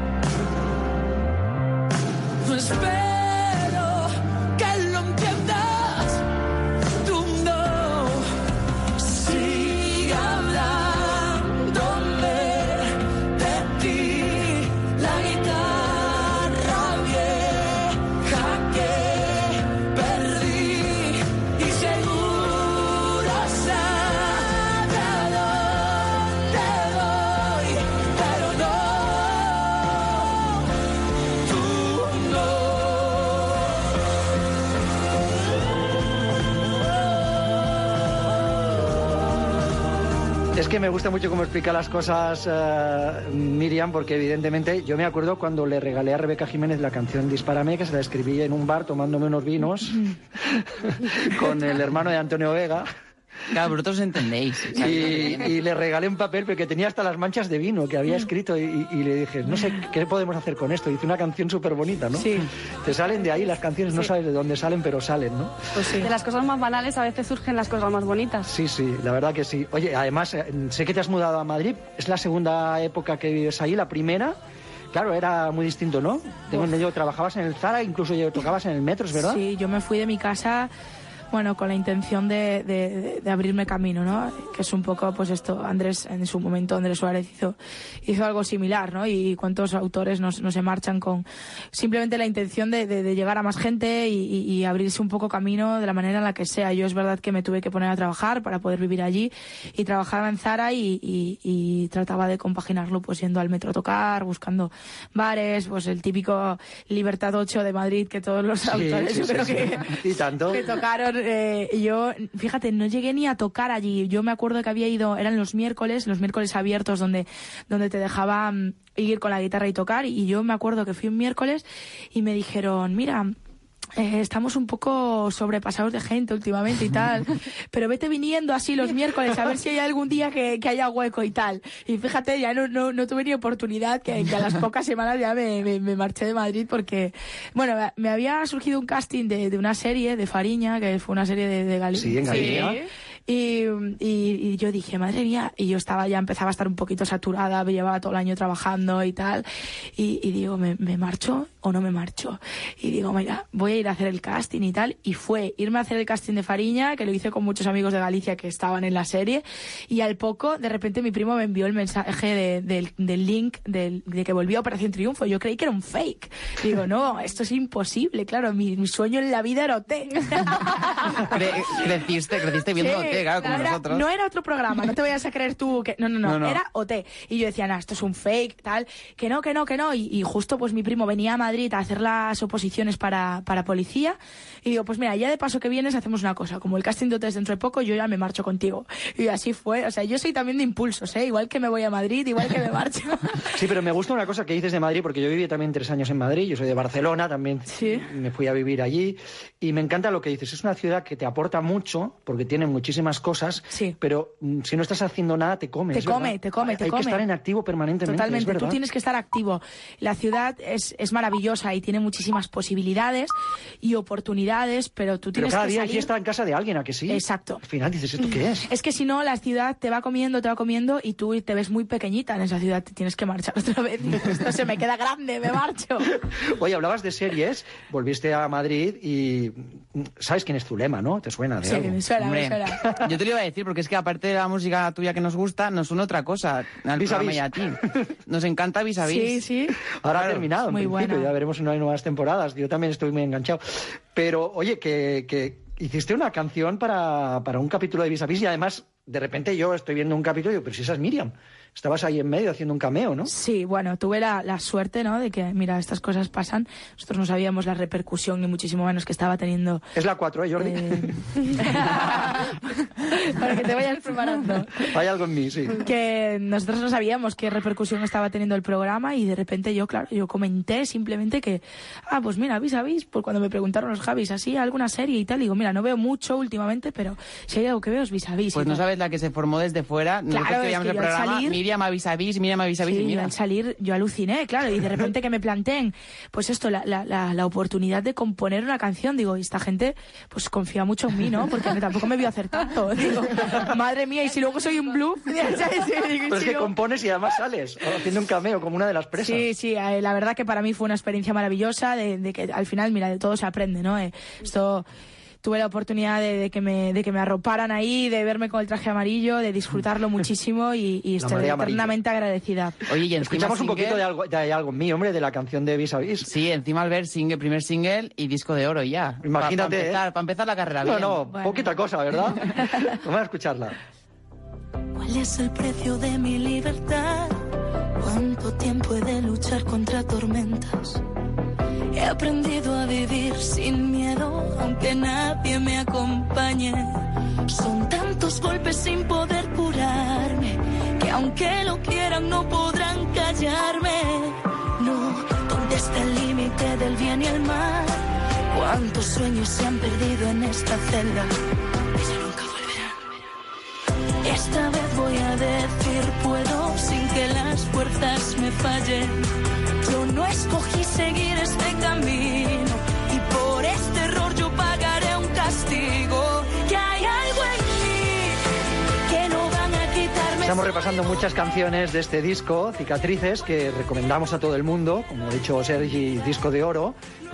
Espero que lo entiendas. Tú no sigue hablándome de ti. La guitarra vieja que perdí y seguro sabe a dónde voy, pero no. Es que me gusta mucho cómo explica las cosas Miriam, porque evidentemente yo me acuerdo cuando le regalé a Rebeca Jiménez la canción Dispárame, que se la escribí en un bar tomándome unos vinos con el hermano de Antonio Vega. Claro, vosotros entendéis. Y le regalé un papel porque tenía hasta las manchas de vino que había escrito y le dije, no sé, ¿qué podemos hacer con esto? Hice una canción súper bonita, ¿no? Sí. Te salen de ahí las canciones, no sabes de dónde salen, pero salen, ¿no? Pues sí. De las cosas más banales a veces surgen las cosas más bonitas. Sí, la verdad que sí. Oye, además, sé que te has mudado a Madrid, es la segunda época que vives ahí, la primera... Claro, era muy distinto, ¿no? Tengo entendido, trabajabas en el Zara, incluso tocabas en el Metro, ¿es verdad? Sí, yo me fui de mi casa bueno, con la intención de abrirme camino, ¿no? Que es un poco, pues esto, en su momento Andrés Suárez hizo algo similar, ¿no? Y cuántos autores no se marchan con simplemente la intención de llegar a más gente y abrirse un poco camino de la manera en la que sea. Yo es verdad que me tuve que poner a trabajar para poder vivir allí y trabajaba en Zara y trataba de compaginarlo pues yendo al metro a tocar, buscando bares, pues el típico Libertad 8 de Madrid que todos los autores creo ¿Y tanto? que tocaron. Yo, fíjate, no llegué ni a tocar allí. Yo me acuerdo que había ido, eran los miércoles abiertos donde te dejaban ir con la guitarra y tocar, y yo me acuerdo que fui un miércoles y me dijeron, mira, estamos un poco sobrepasados de gente últimamente y tal, pero vete viniendo así los miércoles a ver si hay algún día que haya hueco y tal. Y fíjate, ya no tuve ni oportunidad, que a las pocas semanas ya me marché de Madrid porque, bueno, me había surgido un casting de una serie de Fariña, que fue una serie de Galicia. Sí, en Galicia. Sí. Y yo dije, madre mía, y yo empezaba a estar un poquito saturada, me llevaba todo el año trabajando y tal, y digo, ¿me marcho o no me marcho? Y digo, mira, voy a ir a hacer el casting y tal, y fue irme a hacer el casting de Fariña, que lo hice con muchos amigos de Galicia que estaban en la serie, y al poco, de repente mi primo me envió el mensaje del link de que volvía a Operación Triunfo. Yo creí que era un fake. Digo, no, esto es imposible, claro, mi sueño en la vida era OT. Creciste viendo OT. Claro, como nosotros. No era otro programa, no te vayas a creer tú que... No, era OT. Y yo decía, esto es un fake, tal, que no. Y justo pues mi primo venía a Madrid a hacer las oposiciones para policía, y digo, pues mira, ya de paso que vienes hacemos una cosa, como el casting de OT es dentro de poco, yo ya me marcho contigo. Y así fue, o sea, yo soy también de impulsos, igual que me voy a Madrid, igual que me marcho. Sí, pero me gusta una cosa que dices de Madrid, porque yo viví también 3 años en Madrid, yo soy de Barcelona, también me fui a vivir allí, y me encanta lo que dices, es una ciudad que te aporta mucho, porque tiene muchísimas cosas, pero si no estás haciendo nada, te come. Te come. Hay que estar en activo permanentemente. Totalmente, tú tienes que estar activo. La ciudad es maravillosa y tiene muchísimas posibilidades y oportunidades, pero tú tienes que salir... Pero cada día hay fiesta en casa de alguien, ¿a que sí? Exacto. Al final dices, ¿esto qué es? Es que si no, la ciudad te va comiendo y tú te ves muy pequeñita en esa ciudad, te tienes que marchar otra vez. Esto se me queda grande, me marcho. Oye, hablabas de series, volviste a Madrid y... ¿Sabes quién es Zulema, no? ¿Te suena de algo? Me suena. Yo te lo iba a decir, porque es que aparte de la música tuya que nos gusta, nos une otra cosa al programa y a ti. Nos encanta Vis a Vis. Sí. Ahora ha terminado, muy en principio, buena. Ya veremos si no hay nuevas temporadas. Yo también estoy muy enganchado. Pero, oye, que hiciste una canción para un capítulo de Vis a Vis, y además, de repente yo estoy viendo un capítulo y digo, pero si esa es Míriam. Estabas ahí en medio haciendo un cameo, ¿no? Sí, bueno, tuve la suerte, ¿no?, de que, mira, estas cosas pasan. Nosotros no sabíamos la repercusión, ni muchísimo menos que estaba teniendo... Es la 4, Jordi? Para que te vayas preparando. Hay algo en mí, sí. Que nosotros no sabíamos qué repercusión estaba teniendo el programa, y de repente yo comenté simplemente que, pues mira, Vis a Vis, pues cuando me preguntaron los Javis, así, alguna serie y tal, digo, mira, no veo mucho últimamente, pero si hay algo que veo es Vis a Vis. Pues no sabes la que se formó desde fuera. Claro, es que el programa Míriam a Vis a Vis, Míriam a Vis a Vis. Sí, al salir yo aluciné, claro, y de repente que me planteen, pues esto, la oportunidad de componer una canción, digo, y esta gente pues confía mucho en mí, ¿no? Porque tampoco me vio hacer tanto. Digo, madre mía, y si luego soy un bluff. Pero es que compones y además sales haciendo un cameo como una de las presas. Sí, la verdad que para mí fue una experiencia maravillosa, de que al final, mira, de todo se aprende, ¿no? Esto... Tuve la oportunidad de que me arroparan ahí, de verme con el traje amarillo, de disfrutarlo muchísimo, y estoy eternamente agradecida. Oye, y escuchamos un poquito de algo mío, hombre, de la canción de Vis a Vis. Sí, encima al ver primer single y disco de oro ya. Imagínate. Para empezar la carrera bien. Bueno, poquita cosa, ¿verdad? Vamos a escucharla. ¿Cuál es el precio de mi libertad? ¿Cuánto tiempo he de luchar contra tormentas? He aprendido a vivir sin miedo, aunque nadie me acompañe. Son tantos golpes sin poder curarme, que aunque lo quieran no podrán callarme. No, ¿dónde está el límite del bien y el mal? ¿Cuántos sueños se han perdido en esta celda? Que ya nunca volverán. Esta vez voy a decir puedo, sin que las fuerzas me fallen. Yo no escogí seguir este camino, y por este error yo pagaré un castigo. Que hay algo en mí que no van a quitarme. Estamos repasando muchas canciones de este disco, Cicatrices, que recomendamos a todo el mundo, como ha dicho Sergi, disco de oro.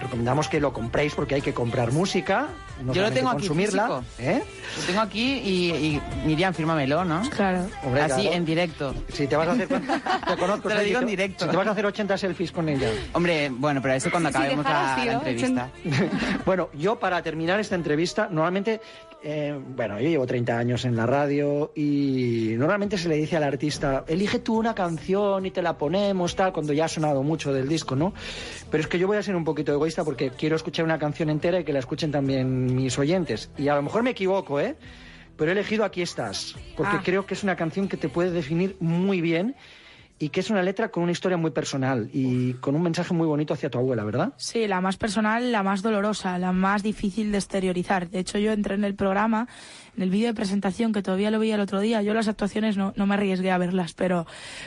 recomendamos que lo compréis porque hay que comprar música, no yo lo tengo aquí consumirla. Lo tengo aquí y Miriam, fírmamelo, ¿no? Claro. Hombre, así, claro. en directo. Si te vas a hacer... Te conozco. Te lo digo en directo. Si te vas a hacer 80 selfies con ella. Hombre, bueno, pero eso cuando acabemos la entrevista. Bueno, yo para terminar esta entrevista, normalmente... yo llevo 30 años en la radio y normalmente se le dice al artista, elige tú una canción y te la ponemos, tal, cuando ya ha sonado mucho del disco, ¿no? Pero es que yo voy a ser un poquito egoísta porque quiero escuchar una canción entera y que la escuchen también mis oyentes. Y a lo mejor me equivoco, pero he elegido Aquí estás, porque creo que es una canción que te puede definir muy bien y que es una letra con una historia muy personal y con un mensaje muy bonito hacia tu abuela, ¿verdad? Sí, la más personal, la más dolorosa, la más difícil de exteriorizar. De hecho, yo entré en el programa, en el vídeo de presentación, que todavía lo vi el otro día. Yo las actuaciones no me arriesgué a verlas, pero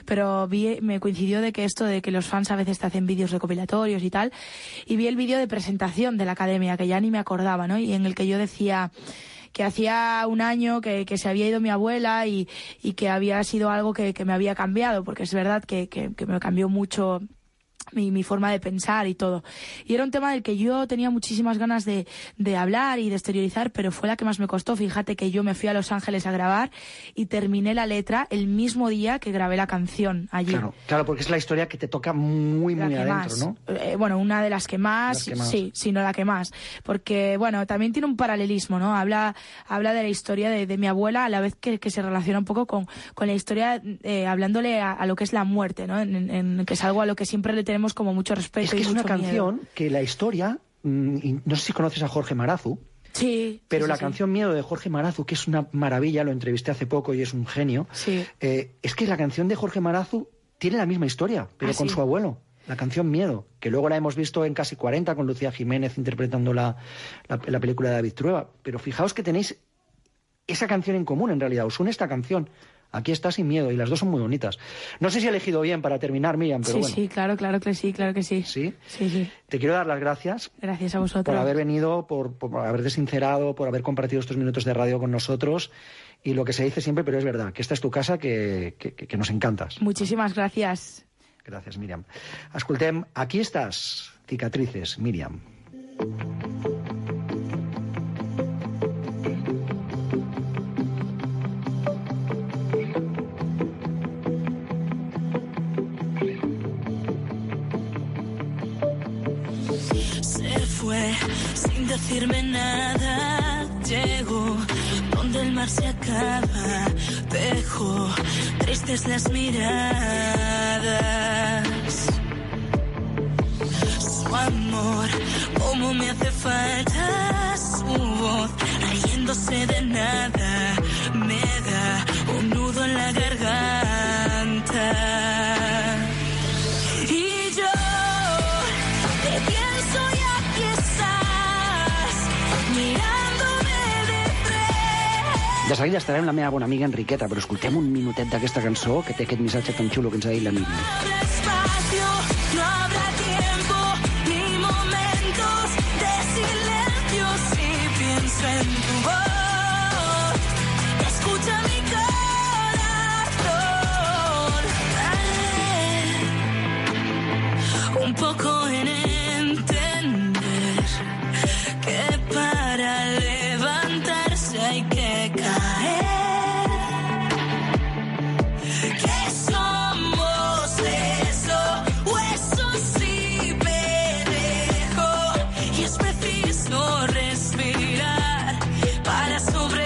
me coincidió de que esto de que los fans a veces te hacen vídeos recopilatorios y tal, y vi el vídeo de presentación de la Academia, que ya ni me acordaba, ¿no? Y en el que yo decía que hacía un año que se había ido mi abuela y que había sido algo que me había cambiado, porque es verdad que me cambió mucho mi forma de pensar y todo. Y era un tema del que yo tenía muchísimas ganas de hablar y de exteriorizar, pero fue la que más me costó. Fíjate que yo me fui a Los Ángeles a grabar y terminé la letra el mismo día que grabé la canción allí. Claro, porque es la historia que te toca muy adentro, más, ¿no? Bueno, una de las que más, sí, no la que más. Porque, bueno, también tiene un paralelismo, ¿no? Habla de la historia de mi abuela, a la vez que se relaciona un poco con la historia, hablándole a lo que es la muerte, ¿no? Que es algo a lo que siempre le tenemos como mucho respeto. Es que y es mucho una canción miedo. que la historia, no sé si conoces a Jorge Marazu, sí, pero sí, la canción Miedo de Jorge Marazu, que es una maravilla, lo entrevisté hace poco y es un genio, es que la canción de Jorge Marazu tiene la misma historia, pero con su abuelo. La canción Miedo, que luego la hemos visto en Casi 40 con Lucía Jiménez interpretando la película de David Trueba. Pero fijaos que tenéis esa canción en común, en realidad. Os une esta canción. Aquí está Sin Miedo, y las dos son muy bonitas. No sé si he elegido bien para terminar, Miriam, pero bueno. Sí, claro que sí, claro que sí. ¿Sí? Sí. Te quiero dar las gracias. Gracias a vosotros. Por haber venido, por haberte sincerado, por haber compartido estos minutos de radio con nosotros. Y lo que se dice siempre, pero es verdad, que esta es tu casa, que nos encantas. Muchísimas gracias. Gràcies, Míriam. Escoltem Aquí estàs, Cicatrices, Míriam. Se fue sin decirme nada, llegó donde el mar se acaba, dejó tristes las miradas. Su amor, cómo me hace falta, su voz, riéndose de nada, me da un nudo en la garganta. Y yo te pienso y aquí estás, mirándome de frente. De seguida estarem la meva bona amiga Enriqueta, però escoltem un minutet d'aquesta cançó que té aquest missatge tan xulo que ens ha dit la Míriam. Despacio, no habrá tiempo ni momentos de silencio si pienso en tu voz. Escucha mi corazón. Un poco en entender que para levantarse hay que caer. Que somos eso, o eso sí me dejo. Y es preciso respirar para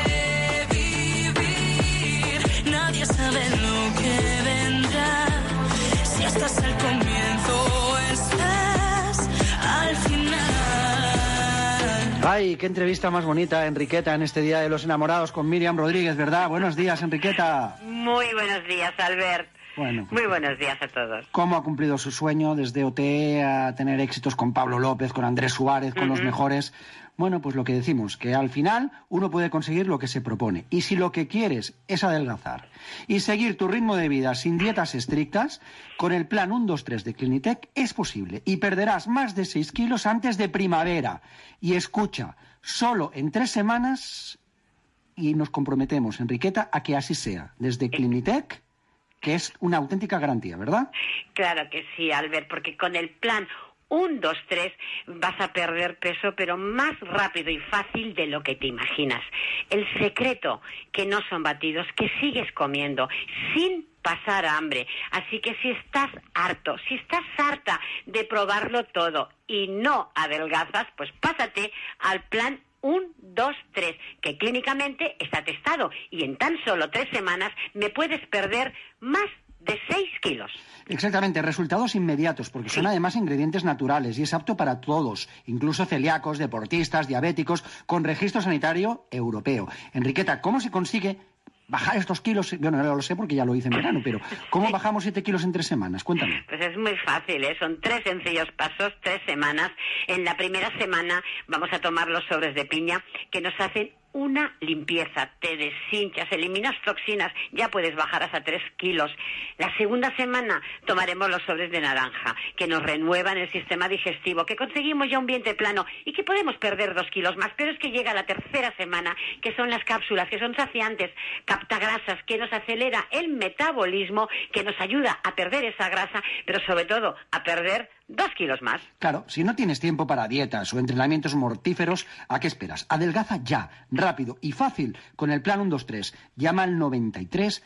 sobrevivir. Nadie sabe lo que vendrá. Si estás al comienzo o estás al final. Ay, qué entrevista más bonita, Enriqueta, en este Día de los Enamorados con Míriam Rodríguez, ¿verdad? Buenos días, Enriqueta. Muy buenos días, Albert. Bueno, Muy buenos días a todos. ¿Cómo ha cumplido su sueño desde OT a tener éxitos con Pablo López, con Andrés Suárez, con los mejores? Bueno, pues lo que decimos, que al final uno puede conseguir lo que se propone. Y si lo que quieres es adelgazar y seguir tu ritmo de vida sin dietas estrictas, con el plan 1-2-3 de Clinitec es posible. Y perderás más de 6 kilos antes de primavera. Y escucha, solo en 3 semanas, y nos comprometemos, Enriqueta, a que así sea. Desde Clinitec, que es una auténtica garantía, ¿verdad? Claro que sí, Albert, porque con el plan 1, 2, 3 vas a perder peso, pero más rápido y fácil de lo que te imaginas. El secreto, que no son batidos, que sigues comiendo sin pasar hambre. Así que si estás harto, si estás harta de probarlo todo y no adelgazas, pues pásate al plan 1, 2, 3, que clínicamente está testado y en tan solo 3 semanas me puedes perder más de 6 kilos. Exactamente, resultados inmediatos, porque son además ingredientes naturales y es apto para todos, incluso celíacos, deportistas, diabéticos, con registro sanitario europeo. Enriqueta, ¿cómo se consigue bajar estos kilos? Bueno, no lo sé porque ya lo hice en verano, pero ¿cómo bajamos 7 kilos en 3 semanas? Cuéntame. Pues es muy fácil, ¿eh? Son 3 sencillos pasos, 3 semanas. En la primera semana vamos a tomar los sobres de piña que nos hacen una limpieza, te deshinchas, eliminas toxinas, ya puedes bajar hasta 3 kilos. La segunda semana tomaremos los sobres de naranja, que nos renuevan el sistema digestivo, que conseguimos ya un vientre plano y que podemos perder 2 kilos más. Pero es que llega la tercera semana, que son las cápsulas, que son saciantes, capta grasas, que nos acelera el metabolismo, que nos ayuda a perder esa grasa, pero sobre todo a perder 2 kilos más. Claro, si no tienes tiempo para dietas o entrenamientos mortíferos, ¿a qué esperas? Adelgaza ya, rápido y fácil con el plan 1, 2, 3. Llama al 93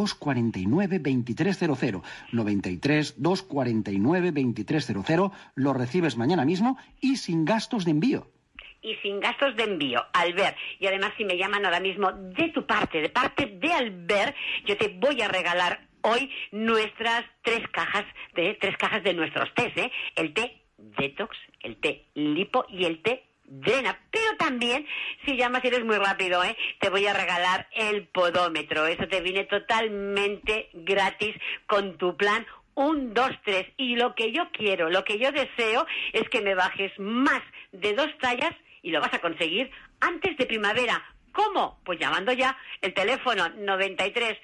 249 2300. 93 249 2300. Lo recibes mañana mismo y sin gastos de envío. Y sin gastos de envío, Albert. Y además, si me llaman ahora mismo de tu parte, de parte de Albert, yo te voy a regalar hoy nuestras 3 cajas de nuestros tés, ¿eh? El té Detox, el té Lipo y el té Drena. Pero también, si llamas y eres muy rápido, te voy a regalar el podómetro. Eso te viene totalmente gratis con tu plan 1, 2, 3. Y lo que yo quiero, lo que yo deseo es que me bajes más de 2 tallas y lo vas a conseguir antes de primavera. ¿Cómo? Pues llamando ya el teléfono 93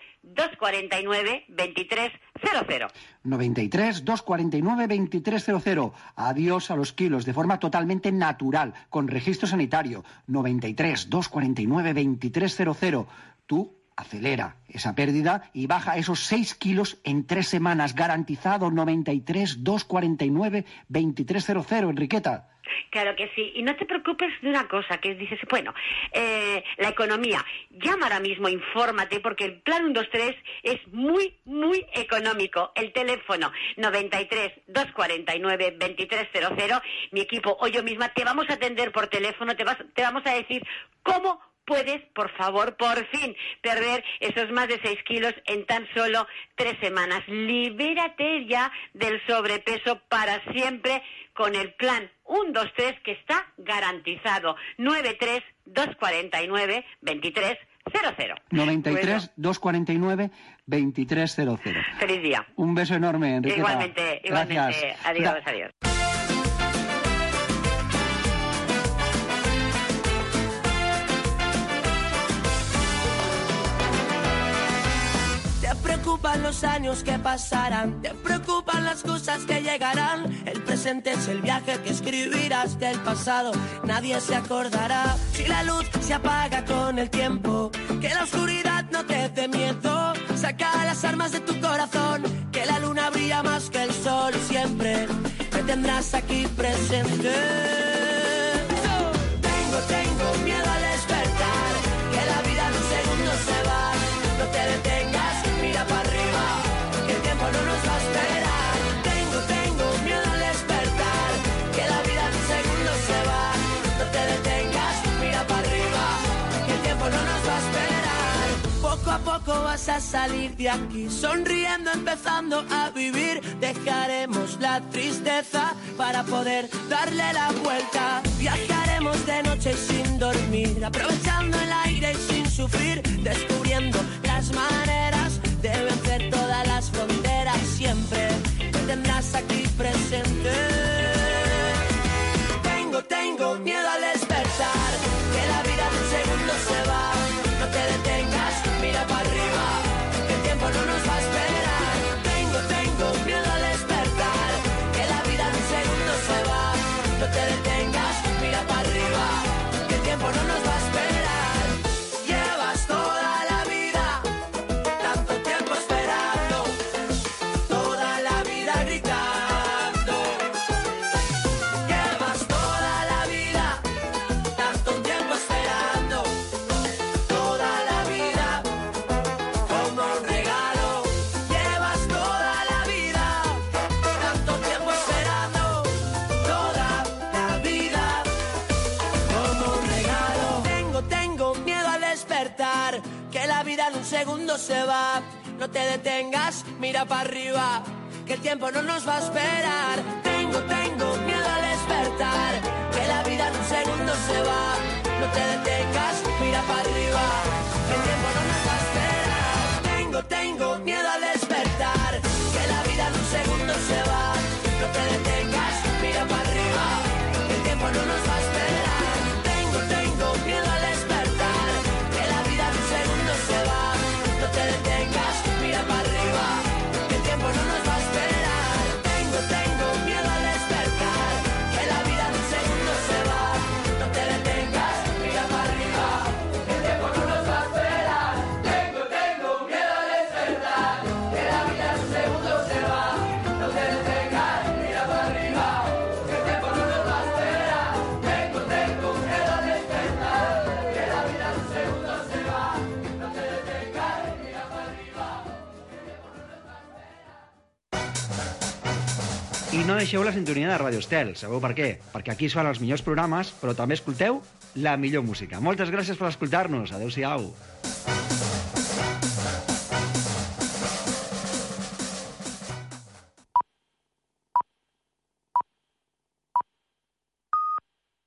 249 2300. 93 249 2300. Adiós a los kilos de forma totalmente natural, con registro sanitario. 93 249 2300. Tú acelera esa pérdida y baja esos 6 kilos en 3 semanas. Garantizado. 93 249 2300. Enriqueta. Claro que sí, y no te preocupes de una cosa, que dices, bueno, la economía, llama ahora mismo, infórmate, porque el plan 1, 2, 3 es muy, muy económico. El teléfono 93 249 2300, mi equipo o yo misma te vamos a atender por teléfono, te vamos a decir cómo puedes, por favor, por fin, perder esos más de 6 kilos en tan solo 3 semanas. Libérate ya del sobrepeso para siempre con el plan 1, 2, 3 que está garantizado. 93 249 2300. 93 249 2300. Feliz día. Un beso enorme, Enriqueta. Igualmente. Gracias. Adiós. Te preocupan los años que pasarán, te preocupan las cosas que llegarán. El presente es el viaje que escribirás del pasado, nadie se acordará. Si la luz se apaga con el tiempo, que la oscuridad no te dé miedo. Saca las armas de tu corazón, que la luna brilla más que el sol. Siempre me tendrás aquí presente. Tengo miedo al despertar, que la vida en un segundo se va. No te detengas, mira para arriba, que el tiempo no nos va a esperar. Tengo miedo al despertar, que la vida en un segundo se va. No te detengas, mira para arriba, que el tiempo no nos va a esperar. Poco a poco vas a salir de aquí, sonriendo, empezando a vivir. Dejaremos la tristeza para poder darle la vuelta. Viajaremos de noche y sin dormir, aprovechando el aire y sin sufrir, descubriendo las maneras de vencer todas las fronteras. Siempre me tendrás aquí presente. Tengo miedo al despertar, que la vida en un segundo se va. No te detengas, mira para arriba, que el tiempo no nos va a esperar. Tengo miedo al despertar, que la vida en un segundo se va. No te detengas, mira para arriba, que el tiempo no nos va a esperar. Llevas toda la vida, tanto tiempo esperando, toda la vida gritando. vida en un segundo se va. No te detengas, mira para arriba, que el tiempo no nos va a esperar. Tengo miedo al despertar, que la vida en un segundo se va. No te detengas, mira para arriba, que el tiempo no nos va a esperar. Tengo miedo al despertar, que la vida en un segundo se va. No te detengas, mira para arriba, que el tiempo no nos va a esperar. Tengo miedo al despertar, que la vida en un segundo se va. No te detengas, mira para arriba, que el tiempo no nos va a esperar. Tengo miedo al despertar, que la vida en un segundo se va. No te detengas, mira para arriba, que el tiempo no nos va a esperar. Tengo miedo al despertar, que la vida en un segundo se va. No te detengas, mira para arriba, que el tiempo no nos va a esperar. Tengo miedo al despertar, que la vida en un segundo se va. No te detengas, mira para arriba. I no deixeu la sintonia de Radio Estel. Sabeu per què? Perquè aquí es fan els millors programes, però també escolteu la millor música. Moltes gràcies per escoltar-nos. Adéu-siau.